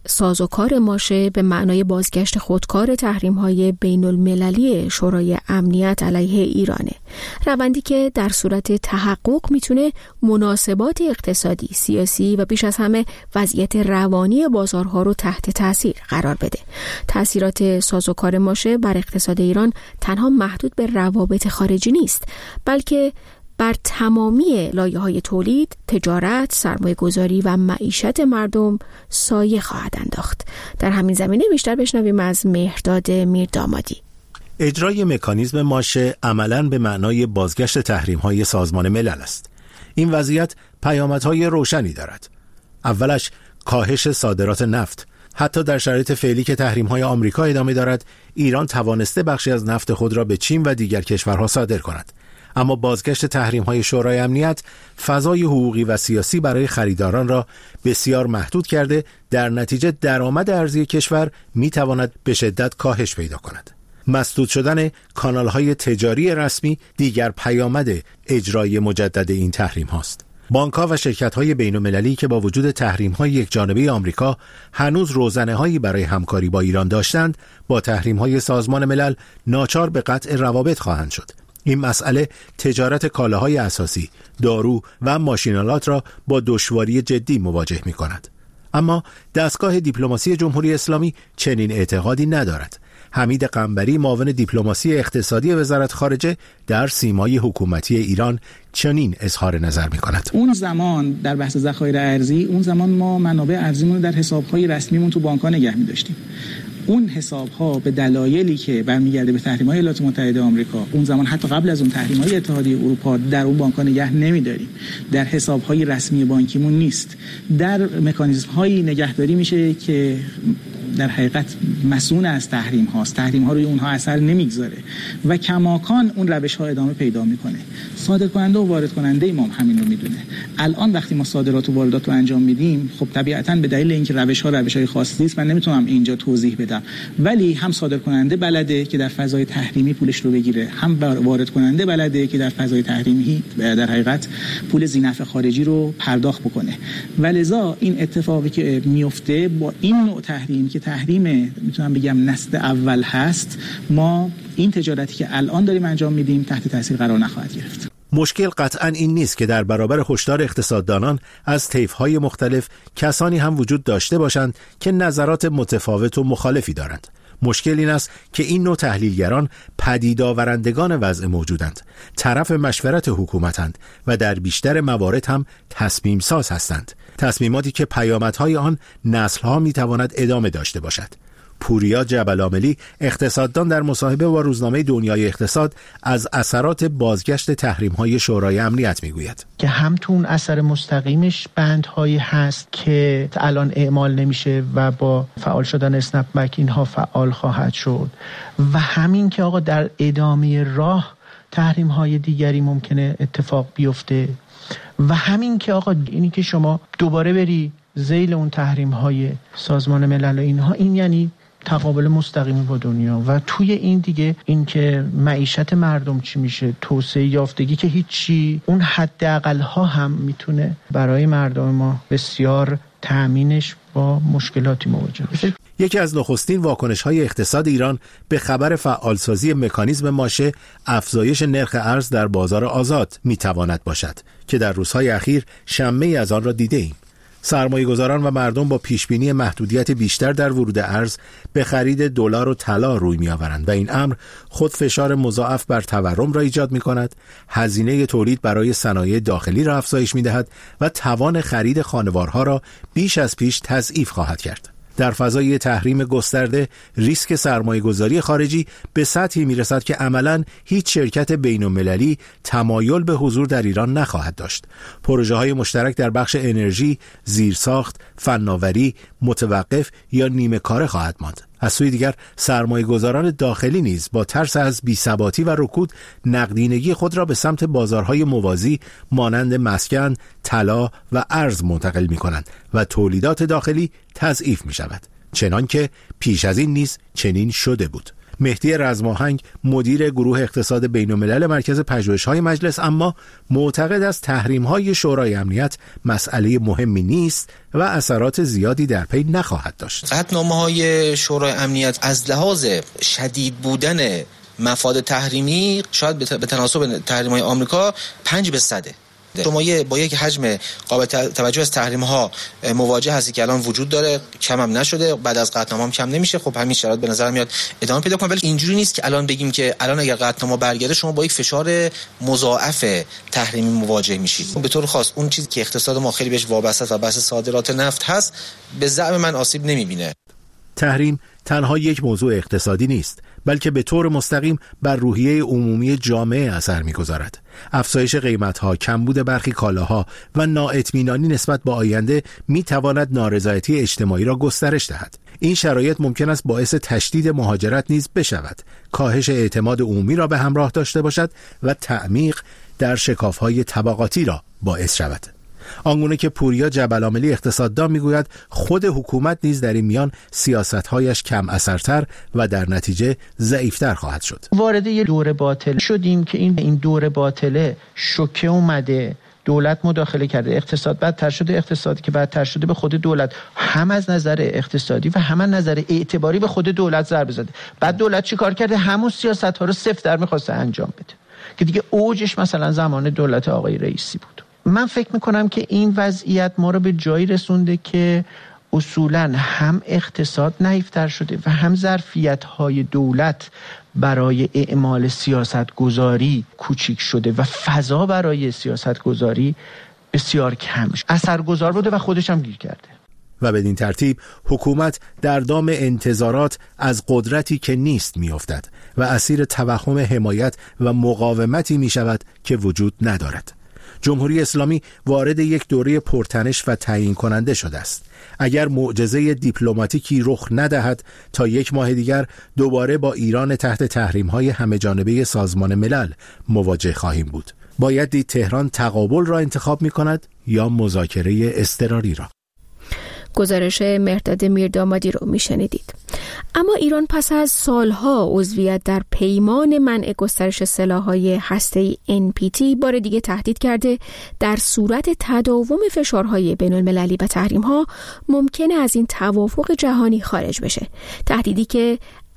سازوکار ماشه به معنای بازگشت خودکار تحریم‌های بین‌المللی شورای امنیت علیه ایرانه. روندی که در صورت تحقق میتونه مناسبات اقتصادی، سیاسی و بیش از همه وضعیت روانی بازارها رو تحت تاثیر قرار بده. تاثیرات سازوکار ماشه بر اقتصاد ایران تنها محدود به روابط خارجی نیست، بلکه بر تمامی لایه‌های تولید، تجارت، سرمایه‌گذاری و معیشت مردم سایه خواهد انداخت. در همین زمینه بیشتر بشنویم از مهرداد میردامادی. اجرای مکانیزم ماشه عملاً به معنای بازگشت تحریم‌های سازمان ملل است. این وضعیت پیامدهای روشنی دارد. اولش کاهش صادرات نفت. حتی در شرایط فعلی که تحریم‌های آمریکا ادامه دارد، ایران توانسته بخشی از نفت خود را به چین و دیگر کشورها صادر کند. اما بازگشت تحریم‌های شورای امنیت فضای حقوقی و سیاسی برای خریداران را بسیار محدود کرده، در نتیجه درآمد ارزی کشور می‌تواند به شدت کاهش پیدا کند. مسدود شدن کانال‌های تجاری رسمی دیگر پیامد اجرای مجدد این تحریم هاست. بانک‌ها و شرکت‌های بین‌المللی که با وجود تحریم‌های یکجانبه آمریکا هنوز روزنه‌هایی برای همکاری با ایران داشتند، با تحریم‌های سازمان ملل ناچار به قطع روابط خواهند شد. این مسئله تجارت کالاهای اساسی، دارو و ماشینالات را با دشواری جدی مواجه می‌کند. اما دستگاه دیپلماسی جمهوری اسلامی چنین اعتقادی ندارد. حمید قنبری، معاون دیپلماسی اقتصادی وزارت خارجه، در سیمای حکومتی ایران چنین اظهار نظر می‌کند. اون زمان در بحث ذخایر ارزی، اون زمان ما منابع ارزیمون رو در حساب‌های رسمیمون تو بانک‌ها نگه می‌داشتیم. اون حساب‌ها به دلایلی که برمیگرده به تحریم‌های ایالات متحده آمریکا، اون زمان حتی قبل از اون تحریم‌های اتحادیه اروپا، در اون بانک‌ها نگه نمی‌داریم. در حساب‌های رسمی بانکیمون نیست. در مکانیزم‌هایی نگهداری میشه که در حقیقت مسئول از تحریم هاست. تحریم ها روی اونها اثر نمیگذاره و کماکان اون روش ها ادامه پیدا میکنه. صادر کننده و وارد کننده ما همین رو میدونه. الان وقتی ما صادرات و واردات رو انجام میدیم، خب طبیعتاً به دلیل اینکه روش های خاصی است، من نمیتونم اینجا توضیح بدم، ولی هم صادر کننده بلده که در فضای تحریمی پولش رو بگیره، هم وارد کننده بلده که در فضای تحریمی در حقیقت پول ذینفع خارجی رو پرداخت بکنه. ولذا این اتفاقی که میفته با این نوع تحریم که تحریم میتونم بگم نسل اول هست، ما این تجارتی که الان داریم انجام میدیم تحت تاثیر قرار نخواهد گرفت. مشکل قطعاً این نیست که در برابر هشدار اقتصاددانان از طیف‌های مختلف کسانی هم وجود داشته باشند که نظرات متفاوت و مخالفی دارند. مشکل این است که این نوع تحلیلگران پدیدآورندگان وضع موجودند، طرف مشورت حکومتند و در بیشتر موارد هم تصمیم ساز هستند. تصمیماتی که پیامدهای آن نسل‌ها می‌تواند ادامه داشته باشد. پوریا جبل‌عاملی، اقتصاددان، در مصاحبه با روزنامه دنیای اقتصاد از اثرات بازگشت تحریم‌های شورای امنیت می‌گوید که هم تو اون اثر مستقیمش بندهایی هست که الان اعمال نمیشه و با فعال شدن اسنپ بک اینها فعال خواهد شد و همین که آقا در ادامه راه تحریم‌های دیگری ممکنه اتفاق بیفته و همین که آقا اینی که شما دوباره بری ذیل اون تحریم‌های سازمان ملل و اینها، این یعنی تقابل مستقیمی با دنیا و توی این دیگه این که معیشت مردم چی میشه، توسعه یافتگی که هیچی، اون حداقل ها هم میتونه برای مردم ما بسیار تأمینش با مشکلاتی مواجه بشه. یکی از نخستین واکنش‌های اقتصاد ایران به خبر فعالسازی مکانیزم ماشه افزایش نرخ ارز در بازار آزاد میتواند باشد که در روزهای اخیر شمه‌ای از آن را دیده‌ایم. سرمایه‌گذاران و مردم با پیشبینی محدودیت بیشتر در ورود ارز به خرید دلار و طلا روی می‌آورند و این امر خود فشار مضاعف بر تورم را ایجاد می‌کند، هزینه تولید برای صنایع داخلی را افزایش می‌دهد و توان خرید خانوارها را بیش از پیش تضعیف خواهد کرد. در فضای تحریم گسترده، ریسک سرمایه‌گذاری خارجی به سطحی میرسد که عملاً هیچ شرکت بین‌المللی تمایل به حضور در ایران نخواهد داشت. پروژه‌های مشترک در بخش انرژی، زیرساخت، فناوری متوقف یا نیمه کاره خواهد ماند. از سوی دیگر سرمایه‌گذاران داخلی نیز با ترس از بی‌ثباتی و رکود نقدینگی خود را به سمت بازارهای موازی مانند مسکن، طلا و ارز منتقل می‌کنند و تولیدات داخلی تضعیف می‌شود. چنان که پیش از این نیز چنین شده بود. مهدی رزماهنگ مدیر گروه اقتصاد بین‌الملل مرکز پژوهش‌های مجلس اما معتقد است تحریم‌های شورای امنیت مسئله مهمی نیست و اثرات زیادی در پی نخواهد داشت. قطعنامه‌های شورای امنیت از لحاظ شدید بودن مفاد تحریمی شاید به تناسب تحریم‌های آمریکا 5-100. شما با یک حجم قابل توجه از تحریم‌ها مواجه هستی که الان وجود داره، کم هم نشده، بعد از قطعنامه هم کم نمیشه. خب همین شرایط به نظر میاد ادامه پیدا کنه، ولی اینجوری نیست که الان بگیم که الان اگر قطعنامه برگرده شما با یک فشار مضاعف تحریمی مواجه میشید. به طور خاص اون چیزی که اقتصاد ما خیلی بهش وابسته است و بحث صادرات نفت هست، به زعم من آسیب نمیبینه. تحریم تنها یک موضوع اقتصادی نیست، بلکه به طور مستقیم بر روحیه عمومی جامعه اثر می‌گذارد. افزایش قیمت‌ها، کمبود برخی کالاها و نااطمینانی نسبت به آینده می‌تواند نارضایتی اجتماعی را گسترش دهد. این شرایط ممکن است باعث تشدید مهاجرت نیز بشود، کاهش اعتماد عمومی را به همراه داشته باشد و تعمیق در شکاف‌های طبقاتی را باعث شود. آنگونه که پوریا جبل‌عاملی اقتصاددان میگوید خود حکومت نیز در این میان سیاست‌هایش کم اثرتر و در نتیجه ضعیف‌تر خواهد شد. وارد یه دور باطل شدیم که این دور باطله شوکه اومده، دولت مداخله کرده، اقتصاد بدتر شده، اقتصادی که بدتر شده به خود دولت هم از نظر اقتصادی و هم از نظر اعتباری به خود دولت ضربه زده. بعد دولت چی کار کرده؟ همون سیاست‌ها رو صفر در می‌خواسته انجام بده که دیگه اوجش مثلا زمان دولت آقای رئیسی بود. من فکر میکنم که این وضعیت ما رو به جایی رسونده که اصولاً هم اقتصاد ضعیف‌تر شده و هم ظرفیت‌های دولت برای اعمال سیاست‌گذاری کوچیک شده و فضا برای سیاست‌گذاری بسیار کم شده. اثرگذار بوده و خودش هم گیر کرده. و بدین ترتیب حکومت در دام انتظارات از قدرتی که نیست می‌افتد و اسیر توهم حمایت و مقاومتی می‌شود که وجود ندارد. جمهوری اسلامی وارد یک دوره پرتنش و تعیین کننده شده است. اگر معجزه دیپلماتیکی رخ ندهد تا یک ماه دیگر دوباره با ایران تحت تحریم‌های همه‌جانبه سازمان ملل مواجه خواهیم بود. باید دید تهران تقابل را انتخاب می‌کند یا مذاکره اضطراری را. گزارش مهرداد میردامادی رو میشنیدید. اما ایران پس از سالها عضویت در پیمان منع گسترش سلاح‌های هسته‌ای NPT بار دیگه تهدید کرده در صورت تداوم فشارهای بین‌المللی و تحریم‌ها ممکنه از این توافق جهانی خارج بشه. تهدیدی که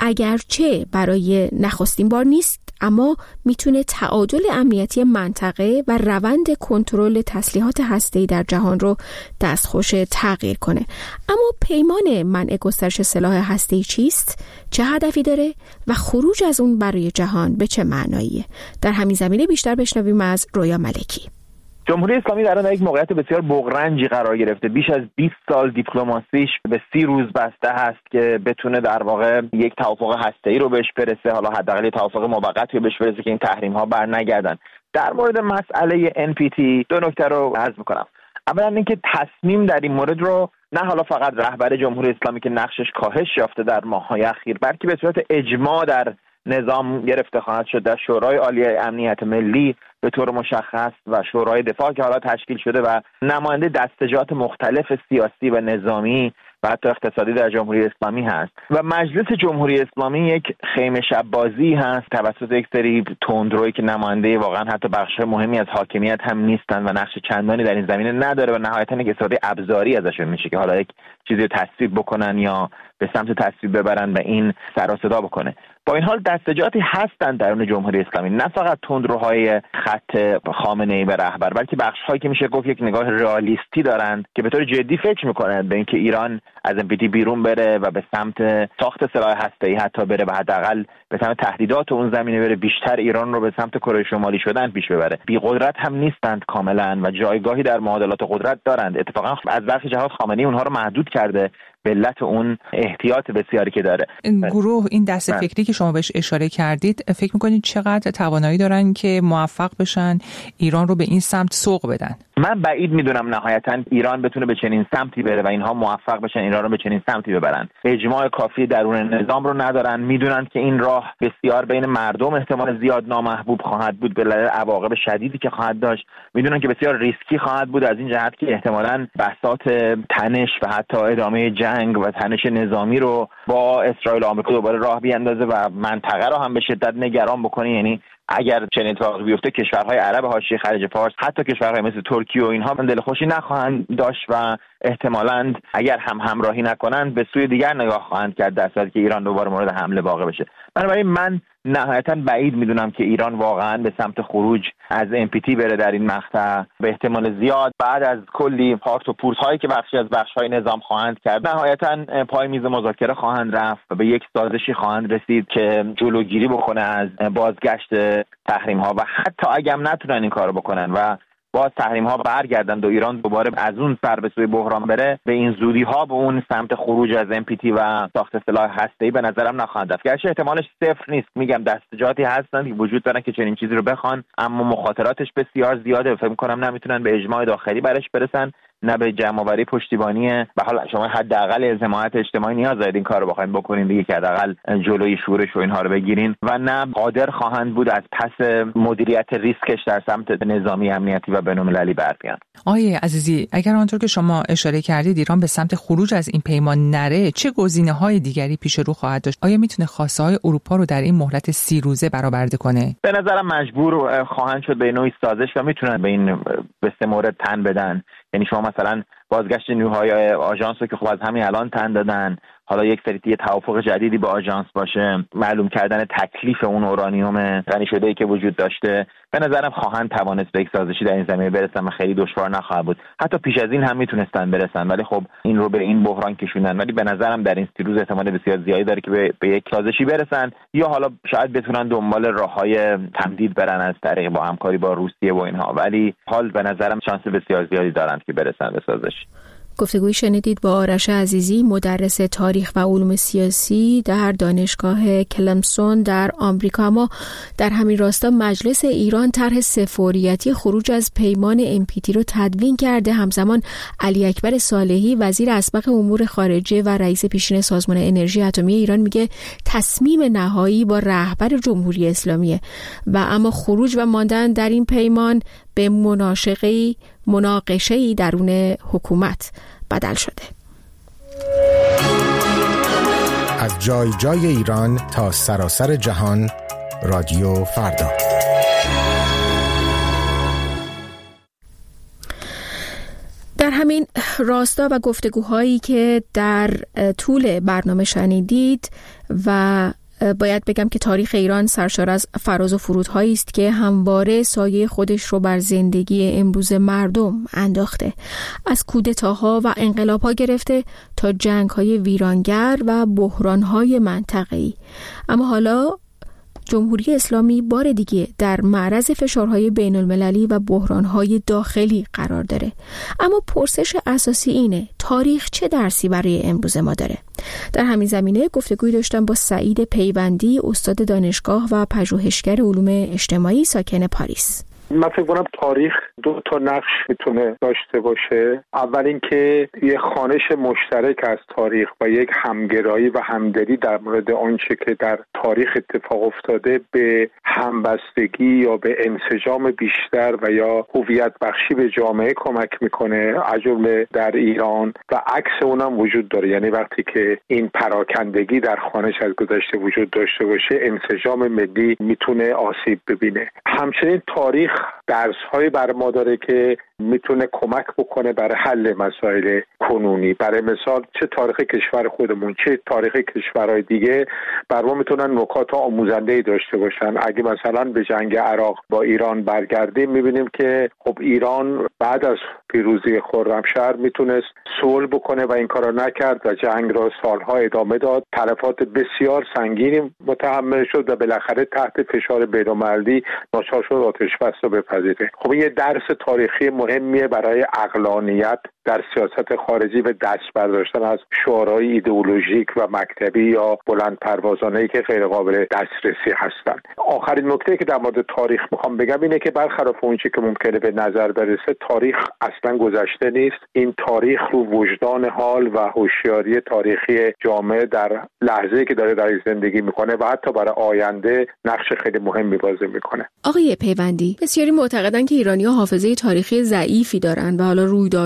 اگرچه برای نخستین بار نیست، اما میتونه تعادل امنیتی منطقه و روند کنترل تسلیحات هسته‌ای در جهان رو دستخوش تغییر کنه. اما پیمان منع گسترش سلاح هسته‌ای چیست؟ چه هدفی داره و خروج از اون برای جهان به چه معناییه؟ در همین زمینه بیشتر بشنویم از رویا ملکی. جمهوری اسلامی در یک موقعیت بسیار بغرنجی قرار گرفته. بیش از 20 سال دیپلماسیش به 30 روز بسته هست که بتونه در واقع یک توافق هسته‌ای رو بهش برسه، حالا حداقل توافق موقتی رو بهش برسه که این تحریم‌ها برنگردن. در مورد مسئله NPT دو نکته رو عرض می‌کنم. اولا اینکه تصمیم در این مورد رو نه حالا فقط رهبر جمهوری اسلامی که نقشش کاهش یافته در ماه‌های اخیر، بلکه به صورت اجماع در نظام گرفته خواهد شد در شورای عالی امنیت ملی به طور مشخص و شورای دفاع که حالا تشکیل شده و نماینده دستجات مختلف سیاسی و نظامی و حتی اقتصادی در جمهوری اسلامی هست و مجلس جمهوری اسلامی یک خیمه شب بازی هست توسط یک سری تندرویی که نماینده واقعا حتی بخش مهمی از حاکمیت هم نیستن و نقش چندانی در این زمینه نداره و نهایتا یک استفاده ابزاری ازشون میشه که حالا یک چیزی رو تصویب بکنن یا به سمت تصویب ببرن و این سر و صدا بکنه. با این حال دستجاتی هستند درون جمهوری اسلامی، نه فقط تندروهای خط خامنه‌ای به رهبر، بلکه بخش‌هایی که میشه گفت یک نگاه رئالیستی دارند که به طور جدی فکر میکنند به اینکه ایران از NPT بیرون بره و به سمت ساخت سلاح هسته‌ای حتی بره و حداقل به سمت تهدیدات اون زمینه بره، بیشتر ایران رو به سمت کره شمالی شدن پیش ببره. بی قدرت هم نیستند کاملا و جایگاهی در معادلات قدرت دارند. اتفاقا از برخی جهات خامنه‌ای اونها رو محدود کرده به علت اون احتیاط بسیاری که داره. گروه این دست فکری که شما بهش اشاره کردید فکر می‌کنید چقدر توانایی دارن که موفق بشن ایران رو به این سمت سوق بدن؟ من بعید میدونم نهایتاً ایران بتونه به چنین سمتی بره و اینها موفق بشن ایران رو به چنین سمتی ببرن. اجماع کافی درون نظام رو ندارن، میدونن که این راه بسیار بین مردم احتمال زیاد نامحبوب خواهد بود به دلیل عواقب شدیدی که خواهد داشت، میدونن که بسیار ریسکی خواهد بود از این جهت که احتمالاً بساط تنش و حتی ادامه جنگ جنگ و تنش نظامی رو با اسرائیل و آمریکا دوباره راه بیاندازه و منطقه رو هم به شدت نگران بکنه. یعنی اگر چنین اتفاقی بیفته کشورهای عرب حاشیه خلیج فارس، حتی کشورهای مثل ترکیه و اینها دلخوشی نخواهند داشت و احتمالاً اگر هم همراهی نکنند به سوی دیگر نگاه خواهند کرد در صورتی که ایران دوباره مورد حمله واقع بشه. بنابراین من نهایتاً بعید میدونم که ایران واقعاً به سمت خروج از NPT بره در این مقطع. به احتمال زیاد بعد از کلی پارت و پورت هایی که بخشی از بخش‌های نظام خواهند کرد، نهایتاً پای میز مذاکره خواهند رفت و به یک سازشی خواهند رسید که جلوگیری بکنه از بازگشت تحریم ها و حتی اگه هم نتونن این کارو بکنن و باز تحریم ها برگردند و ایران دوباره از اون سر به سوی بحران بره، به این زودی ها به اون سمت خروج از NPT و ساخت سلاح هسته‌ای به نظرم نخواهند رفت. گرچه احتمالش صفر نیست، میگم دستجاتی هستن که وجود دارن که چنین چیزی رو بخوان، اما مخاطراتش بسیار زیاده. فکر می‌کنم نمیتونن به اجماع داخلی برش برسن، نه به جمع‌آوری پشتیبانی. به حال شما حداقل از حمایت اجتماعی نیاز دارید این کارو بخواید بکنین دیگه، که حداقل جلوی شورش و اینها رو بگیرین، و نه قادر خواهند بود از پس مدیریت ریسکش در سمت نظامی، امنیتی و بین‌المللی بر بیان. آقای عزیزی، اگر آنطور که شما اشاره کردید ایران به سمت خروج از این پیمان نره، چه گزینه‌های دیگری پیش رو خواهد داشت؟ آیا میتونه خواسته‌های اروپا رو در این مهلت 30 روزه برآورده کنه؟ به نظرم مجبور خواهند شد به نوعی سازش و میتونن به این به سه مورد تن بدن. یعنی شما مثلا بازگشت نیروهای آژانس رو که خب از همین الان تن دادن، حالا یک سری توافق جدیدی با آژانس باشه، معلوم کردن تکلیف اون اورانیوم غنی شده‌ای که وجود داشته، به نظرم خواهند توانست به یک سازشی در این زمینه برسن و خیلی دشوار نخواهد بود. حتی پیش از این هم میتونستن برسن، ولی خب این رو به این بحران کشوندن. ولی به نظرم در این 30 روز احتمال بسیار زیادی داره که به یک سازشی برسن، یا حالا شاید بتونن دنبال راههای تمدید برن از طریق با همکاری با روسیه و اینها، ولی حال به نظرم شانس بسیار زیادی دارند که برسن به سازش. گفتگوی شنیدید با آرش عزیزی، مدرس تاریخ و علوم سیاسی در دانشگاه کلمسون در آمریکا. اما در همین راستا مجلس ایران طرح سه‌فوریتی خروج از پیمان NPT رو تدوین کرده. همزمان علی اکبر صالحی وزیر اسبق امور خارجه و رئیس پیشین سازمان انرژی اتمی ایران میگه تصمیم نهایی با رهبر جمهوری اسلامیه و اما خروج و ماندن در این پیمان به مناقشه‌ای درون حکومت بدل شده. از جای جای ایران تا سراسر جهان، رادیو فردا. در همین راستا و گفتگوهایی که در طول برنامه شنیدید و باید بگم که تاریخ ایران سرشار از فراز و فرودهایی است که همواره سایه خودش رو بر زندگی امروز مردم انداخته. از کودتاها و انقلاب‌ها گرفته تا جنگ‌های ویرانگر و بحران‌های منطقه‌ای. اما حالا جمهوری اسلامی بار دیگه در معرض فشارهای بین‌المللی و بحرانهای داخلی قرار داره. اما پرسش اساسی اینه تاریخ چه درسی برای امروز ما داره؟ در همین زمینه گفتگوی داشتم با سعید پیوندی، استاد دانشگاه و پژوهشگر علوم اجتماعی ساکن پاریس. من فکر کنم تاریخ 2 تا نقش میتونه داشته باشه. اول اینکه یه خوانش مشترک از تاریخ و یک همگرایی و همدلی در مورد آنچه که در تاریخ اتفاق افتاده به همبستگی یا به انسجام بیشتر و یا هویت بخشی به جامعه کمک میکنه، از جمله در ایران، و عکس اونم وجود داره. یعنی وقتی که این پراکندگی در خوانش از گذشته وجود داشته باشه، انسجام ملی میتونه آسیب ببینه. همچنین تاریخ درس‌های بر ما داره که میتونه کمک بکنه برای حل مسائل کنونی. برای مثال چه تاریخ کشور خودمون چه تاریخ کشورهای دیگه بر ما میتونن نکات آموزنده‌ای داشته باشن. اگه مثلا به جنگ عراق با ایران برگردیم، میبینیم که خب ایران بعد از پیروزی خرمشهر میتونست صلح بکنه و این کارو نکرد و جنگ را سالها ادامه داد. تلفات بسیار سنگینی متحمل شد و بالاخره تحت فشار بین‌المللی ناچار شد آتش‌بس رو بپذیره. خب این یه درس تاریخی مهمیه برای عقلانیت در سیاست خارجی و دست برداشتن از شعارهای ایدئولوژیک و مکتبی یا بلند پروازانه‌ای که غیر قابل دسترسی هستند. آخرین نکته که در مورد تاریخ میخوام بگم اینه که برخلاف اون چیزی که ممکنه به نظر برسه، تاریخ اصلا گذشته نیست. این تاریخ رو وجدان حال و هوشیاری تاریخی جامعه در لحظه‌ای که داره در زندگی میکنه و حتی برای آینده نقش خیلی مهمی بازی میکنه. آقای پیوندی، بسیاری معتقدن که ایرانی‌ها حافظه تاریخی ضعیفی دارن و حالا رویدادها و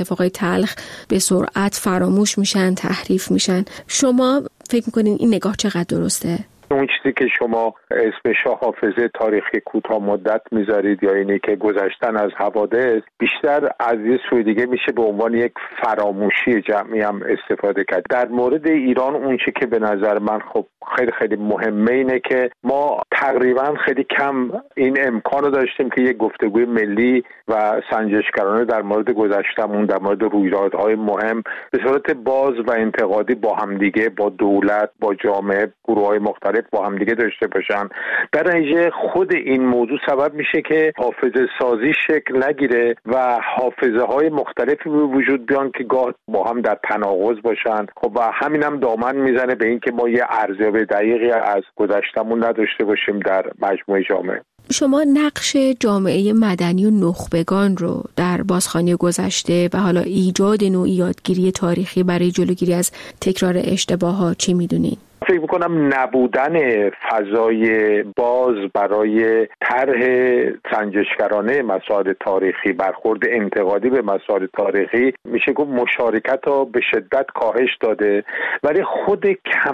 اتفاقای تلخ به سرعت فراموش میشن، تحریف میشن. شما فکر میکنین این نگاه چقدر درسته؟ اون چیزی که شما اسمش حافظه تاریخی کوتاه مدت میذارید یا اینی که گذشتن از حوادث، بیشتر از یه سوی دیگه میشه به عنوان یک فراموشی جمعی هم استفاده کرد. در مورد ایران اون چیزی که به نظر من خب خیلی خیلی مهمه اینه که ما تقریبا خیلی کم این امکانو داشتیم که یک گفتگوی ملی و سنجشگرانه در مورد گذشتمون، در مورد رویدادهای مهم به صورت باز و انتقادی با همدیگه، با دولت، با جامعه، گروه‌های مختلف با همدیگه داشته باشن. در نتیجه خود این موضوع سبب میشه که حافظه سازی شکل نگیره و حافظه های مختلفی به وجود بیان که گاه با هم در تناقض باشن. خب و همین هم دامن میزنه به این که ما یه ارزیابی دقیقی از گذشتمون نداشته باشیم در مجموعه جامعه. شما نقش جامعه مدنی و نخبگان رو در بازخوانی گذشته و حالا ایجاد نوعی یادگیری تاریخی برای جلوگیری از تکرار اشتباهات چی میدونین؟ فکر میکنم نبودن فضای باز برای طرح سنجشگرانه مسائل تاریخی، برخورد انتقادی به مسائل تاریخی، میشه گفت مشارکت رو به شدت کاهش داده. ولی خود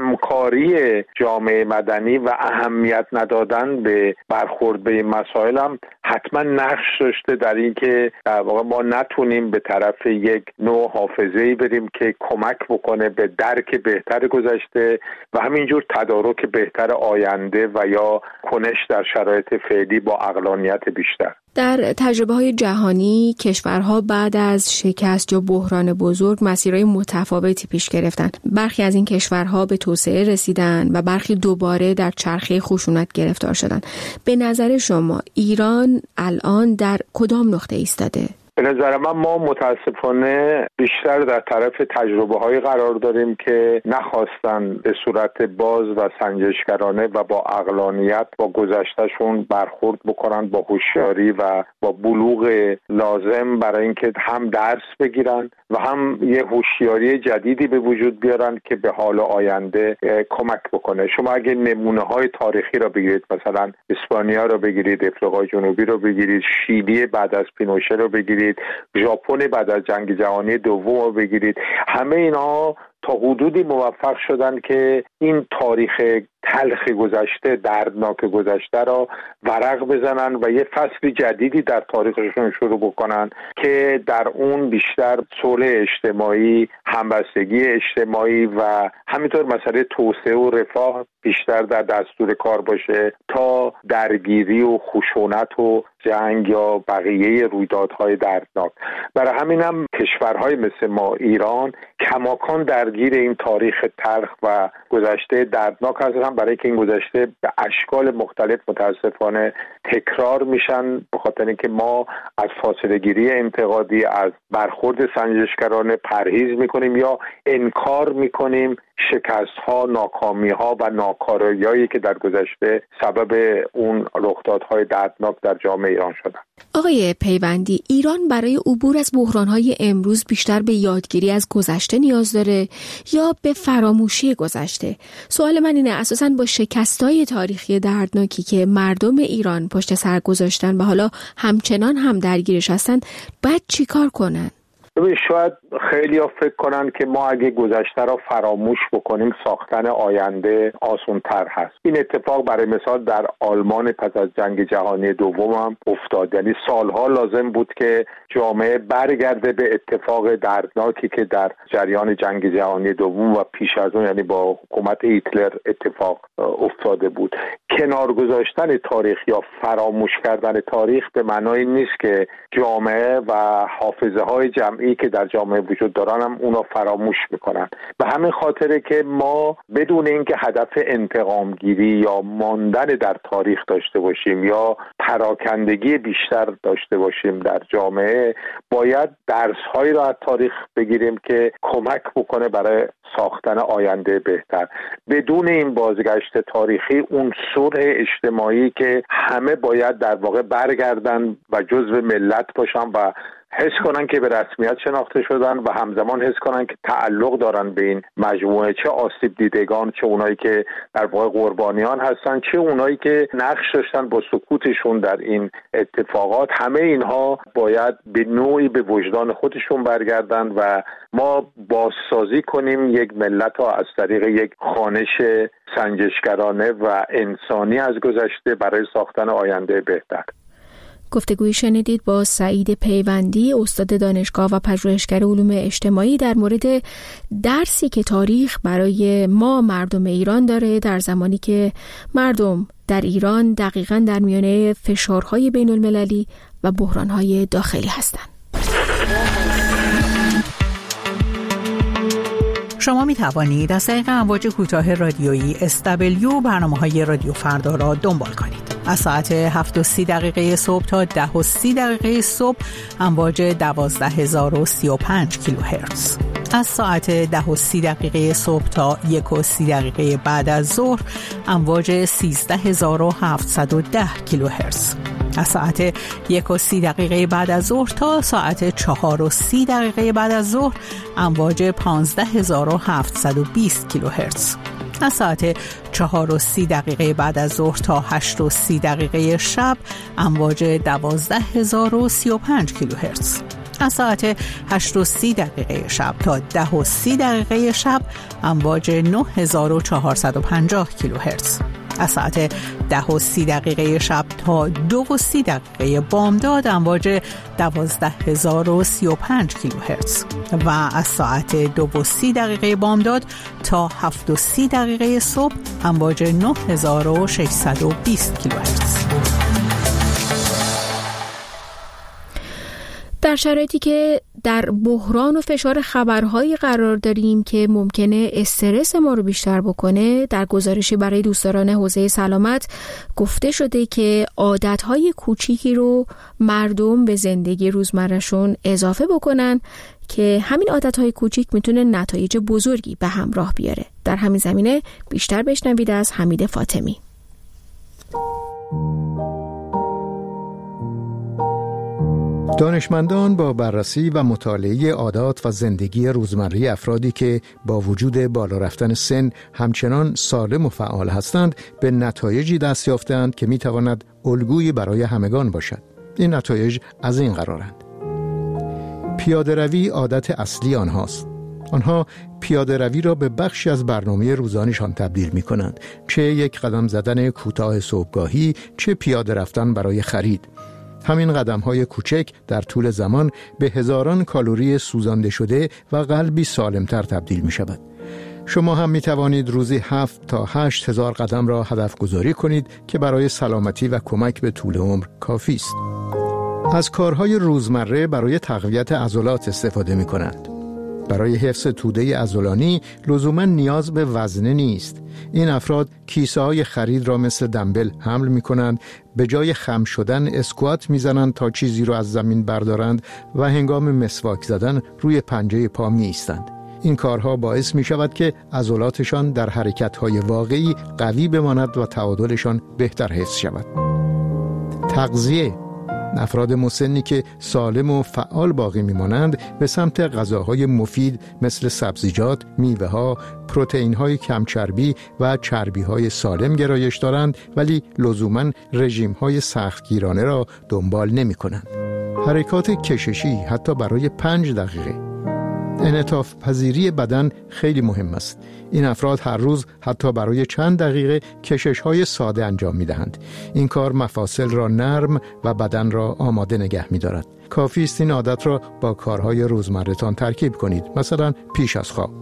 کمکاری جامعه مدنی و اهمیت ندادن به برخورد به این مسائل هم حتما نقش داشته در این که در واقع ما نتونیم به طرف یک نوع حافظه‌ای بریم که کمک بکنه به درک بهتر گذشته و همینجور تدارک بهتر آینده و یا کنش در شرایط فعلی با عقلانیت بیشتر. در تجربه‌های جهانی کشورها بعد از شکست یا بحران بزرگ مسیرهای متفاوتی پیش گرفتن. برخی از این کشورها به توسعه رسیدن و برخی دوباره در چرخه خشونت گرفتار شدن. به نظر شما ایران الان در کدام نقطه ایستاده؟ به نظر من ما متاسفانه بیشتر در طرف تجربه‌های قرار داریم که نخواستن به صورت باز و سنجشگرانه و با عقلانیت با گذشتهشون برخورد بکنن، با هوشیاری و با بلوغ لازم برای اینکه هم درس بگیرن و هم یه هوشیاری جدیدی به وجود بیارن که به حال آینده کمک بکنه. شما اگه نمونه‌های تاریخی را بگیرید، مثلا اسپانیا را بگیرید، افریقای جنوبی را بگیرید، شیلی بعد از پینوشه را بگیرید، ژاپن بعد از جنگ جهانی دوم رو بگیرید، همه اینها تا حدودی موفق شدن که این تاریخ تلخ گذشته، دردناک گذشته را ورق بزنن و یه فصل جدیدی در تاریخشون شروع بکنن که در اون بیشتر صلح اجتماعی، همبستگی اجتماعی و همینطور مسئله توسعه و رفاه بیشتر در دستور کار باشه تا درگیری و خشونت و جنگ یا بقیه رویدادهای دردناک. برای همین هم کشورهای مثل ما ایران کماکان درگیر این تاریخ تلخ و گذشته دردناک هستن، برای که این گذشته به اشکال مختلف متاسفانه تکرار میشن، به خاطر اینکه ما از فاصله گیری انتقادی، از برخورد سنجشگرانه پرهیز میکنیم یا انکار میکنیم شکست ها، ناکامی ها و ناکارایی‌هایی که در گذشته سبب اون رخدادهای دردناک در جامعه ایران شدن. آقای پیوندی، ایران برای عبور از بحران‌های امروز بیشتر به یادگیری از گذشته نیاز داره یا به فراموشی گذشته؟ سوال من اینه اساساً با شکست‌های تاریخی دردناکی که مردم ایران پشت سر گذاشتن و حالا همچنان هم درگیرش هستن، باید چی کار کنن؟ شاید خیلی ها فکر کنن که ما اگه گذشته را فراموش بکنیم ساختن آینده آسان‌تر هست. این اتفاق برای مثال در آلمان پس از جنگ جهانی دوم هم افتاد. یعنی سالها لازم بود که جامعه برگرده به اتفاق دردناکی که در جریان جنگ جهانی دوم و پیش از اون یعنی با حکومت هیتلر اتفاق افتاده بود. کنار گذاشتن تاریخ یا فراموش کردن تاریخ به معنای نیست که جامعه و حافظه های جمعی که در جامعه وجود دارن هم اونا فراموش میکنن. به همین خاطره که ما بدون اینکه هدف انتقام گیری یا ماندن در تاریخ داشته باشیم یا پراکندگی بیشتر داشته باشیم در جامعه، باید درس‌هایی را از تاریخ بگیریم که کمک بکنه برای ساختن آینده بهتر. بدون این بازگشت تاریخی اون صلح اجتماعی که همه باید در واقع برگردن و جزو ملت باشن و حس کنن که به رسمیت شناخته شدن و همزمان حس کنن که تعلق دارن به این مجموعه، چه آسیب دیدگان، چه اونایی که در واقع قربانیان هستن، چه اونایی که نقش داشتن با سکوتشون در این اتفاقات. همه اینها باید به نوعی به وجدان خودشون برگردن و ما بازسازی کنیم یک ملت را از طریق یک خوانش سنجشگرانه و انسانی از گذشته برای ساختن آینده بهتر. گفتگویی شنیدید با سعید پیوندی، استاد دانشگاه و پژوهشگر علوم اجتماعی، در مورد درسی که تاریخ برای ما مردم ایران داره در زمانی که مردم در ایران دقیقاً در میانه فشارهای بین المللی و بحرانهای داخلی هستند. شما می توانید از طریق امواج کوتاه رادیویی SW برنامه‌های رادیو فردا را دنبال کنید. از ساعت 7:30 صبح تا 10:30 صبح امواج 12035 کیلوهرتز. از ساعت 10:30 صبح تا 1:30 بعد از ظهر امواج 13710 کیلوهرتز. از ساعت 1:30 بعد از ظهر تا ساعت 4:30 بعد از ظهر امواج 15720 کیلوهرتز. از ساعت 4:30 بعد از ظهر تا 8:30 شب امواج 12035 کیلوهرتز. از ساعت 8:30 شب تا 10:30 شب امواج 9450 کیلوهرتز. از ساعت 10:30 شب تا 2:30 بامداد امواج 12035 کیلوهرتز و از ساعت 2:30 بامداد تا 7:30 صبح امواج 9620 کیلوهرتز. در شرایطی که در بحران و فشار خبرهایی قرار داریم که ممکنه استرس ما رو بیشتر بکنه، در گزارشی برای دوستداران حوزه سلامت گفته شده که عادتهای کوچیکی رو مردم به زندگی روزمرهشون اضافه بکنن که همین عادتهای کوچیک میتونه نتایج بزرگی به همراه بیاره. در همین زمینه بیشتر بشنوید از حمید فاطمی. دانشمندان با بررسی و مطالعه عادات و زندگی روزمره افرادی که با وجود بالا رفتن سن همچنان سالم و فعال هستند به نتایجی دست یافتند که میتواند الگویی برای همگان باشد. این نتایج از این قرارند: پیاده روی عادت اصلی آنهاست. آنها پیاده روی را به بخشی از برنامه روزانه‌شان تبدیل می کنند، چه یک قدم زدن کوتاه صبحگاهی، چه پیاده رفتن برای خرید. همین قدم‌های کوچک در طول زمان به هزاران کالری سوزانده شده و قلبی سالمتر تبدیل می شود. شما هم می توانید روزی 7 تا 8 هزار قدم را هدف گذاری کنید که برای سلامتی و کمک به طول عمر کافی است. از کارهای روزمره برای تقویت عضلات استفاده می کنند. برای حفظ توده عضلانی لزوما نیاز به وزنه نیست. این افراد کیسه های خرید را مثل دمبل حمل می کنند، به جای خم شدن اسکوات می زنند تا چیزی را از زمین بردارند و هنگام مسواک زدن روی پنجه پا می ایستند. این کارها باعث می شود که عضلاتشان در حرکت های واقعی قوی بماند و تعادلشان بهتر حفظ شود. تغذیه: افراد مسنی که سالم و فعال باقی میمانند به سمت غذاهای مفید مثل سبزیجات، میوه‌ها، پروتئین‌های کم چربی و چربی‌های سالم گرایش دارند، ولی لزوماً رژیم‌های سختگیرانه را دنبال نمی‌کنند. حرکات کششی حتی برای 5 دقیقه. انعطاف پذیری بدن خیلی مهم است. این افراد هر روز حتی برای چند دقیقه کشش‌های ساده انجام می‌دهند. این کار مفاصل را نرم و بدن را آماده نگه می‌دارد. کافی است این عادت را با کارهای روزمره‌تان ترکیب کنید. مثلا پیش از خواب.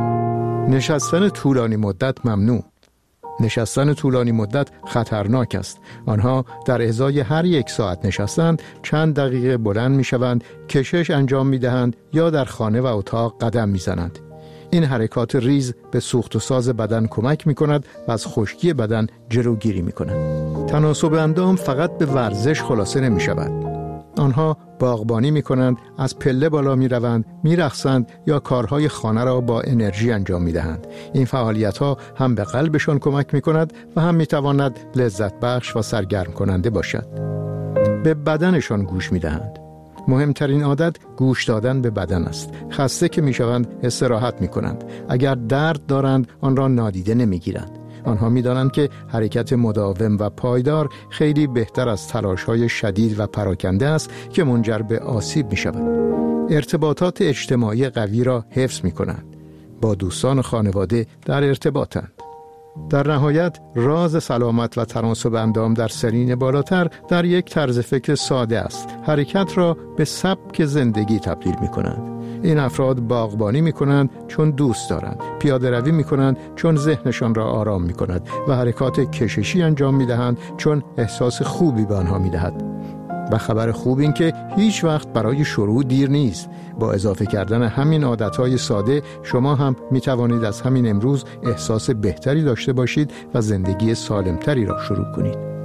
نشستن طولانی مدت ممنوع. نشستن طولانی مدت خطرناک است. آنها در ازای هر 1 ساعت نشستند چند دقیقه بلند می‌شوند، کشش انجام می‌دهند یا در خانه و اتاق قدم می‌زنند. این حرکات ریز به سوخت و ساز بدن کمک می‌کند و از خشکی بدن جلوگیری می‌کند. تناسب اندام فقط به ورزش خلاصه نمی‌شود. آنها باغبانی می‌کنند، از پله بالا می‌روند، می‌رقصند یا کارهای خانه را با انرژی انجام می‌دهند. این فعالیت‌ها هم به قلبشان کمک می‌کند و هم می‌تواند لذت بخش و سرگرم کننده باشد. به بدنشان گوش می‌دهند. مهمترین عادت گوش دادن به بدن است. خسته که میشوند استراحت میکنند. اگر درد دارند آن را نادیده نمیگیرند. آنها می‌دانند که حرکت مداوم و پایدار خیلی بهتر از تلاش‌های شدید و پراکنده است که منجر به آسیب می‌شود. ارتباطات اجتماعی قوی را حفظ می‌کنند. با دوستان و خانواده در ارتباطند. در نهایت راز سلامت و تناسب اندام در سنین بالاتر در یک طرز فکر ساده است. حرکت را به سبک زندگی تبدیل می‌کنند. این افراد باغبانی می‌کنند چون دوست دارند، پیاده روی می‌کنند چون ذهنشان را آرام می‌کند و حرکات کششی انجام می‌دهند چون احساس خوبی به آنها می‌دهد. و خبر خوب این که هیچ وقت برای شروع دیر نیست. با اضافه کردن همین عادتهای ساده شما هم می توانید از همین امروز احساس بهتری داشته باشید و زندگی سالمتری را شروع کنید.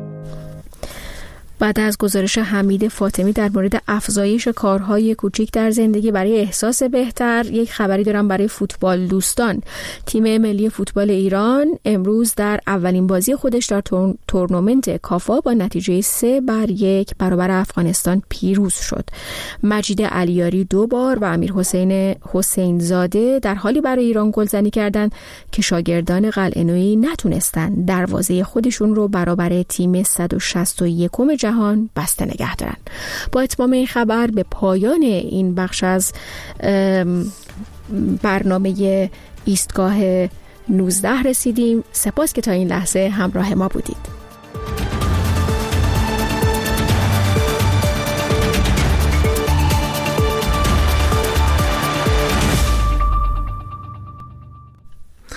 بعد از گزارش حمید فاطمی در مورد افزایش کارهای کوچیک در زندگی برای احساس بهتر، یک خبری دارم برای فوتبال دوستان. تیم ملی فوتبال ایران امروز در اولین بازی خودش در تورنمنت کافا با نتیجه 3-1 برابر افغانستان پیروز شد. مجید علیاری 2 بار و امیر حسین زاده در حالی برای ایران گلزنی کردند که شاگردان قلعه‌نویی نتونستند دروازه خودشون رو برابر تیم 161 جهان بسته نگه دارن. با اتمام این خبر به پایان این بخش از برنامه ایستگاه 19 رسیدیم. سپاس که تا این لحظه همراه ما بودید.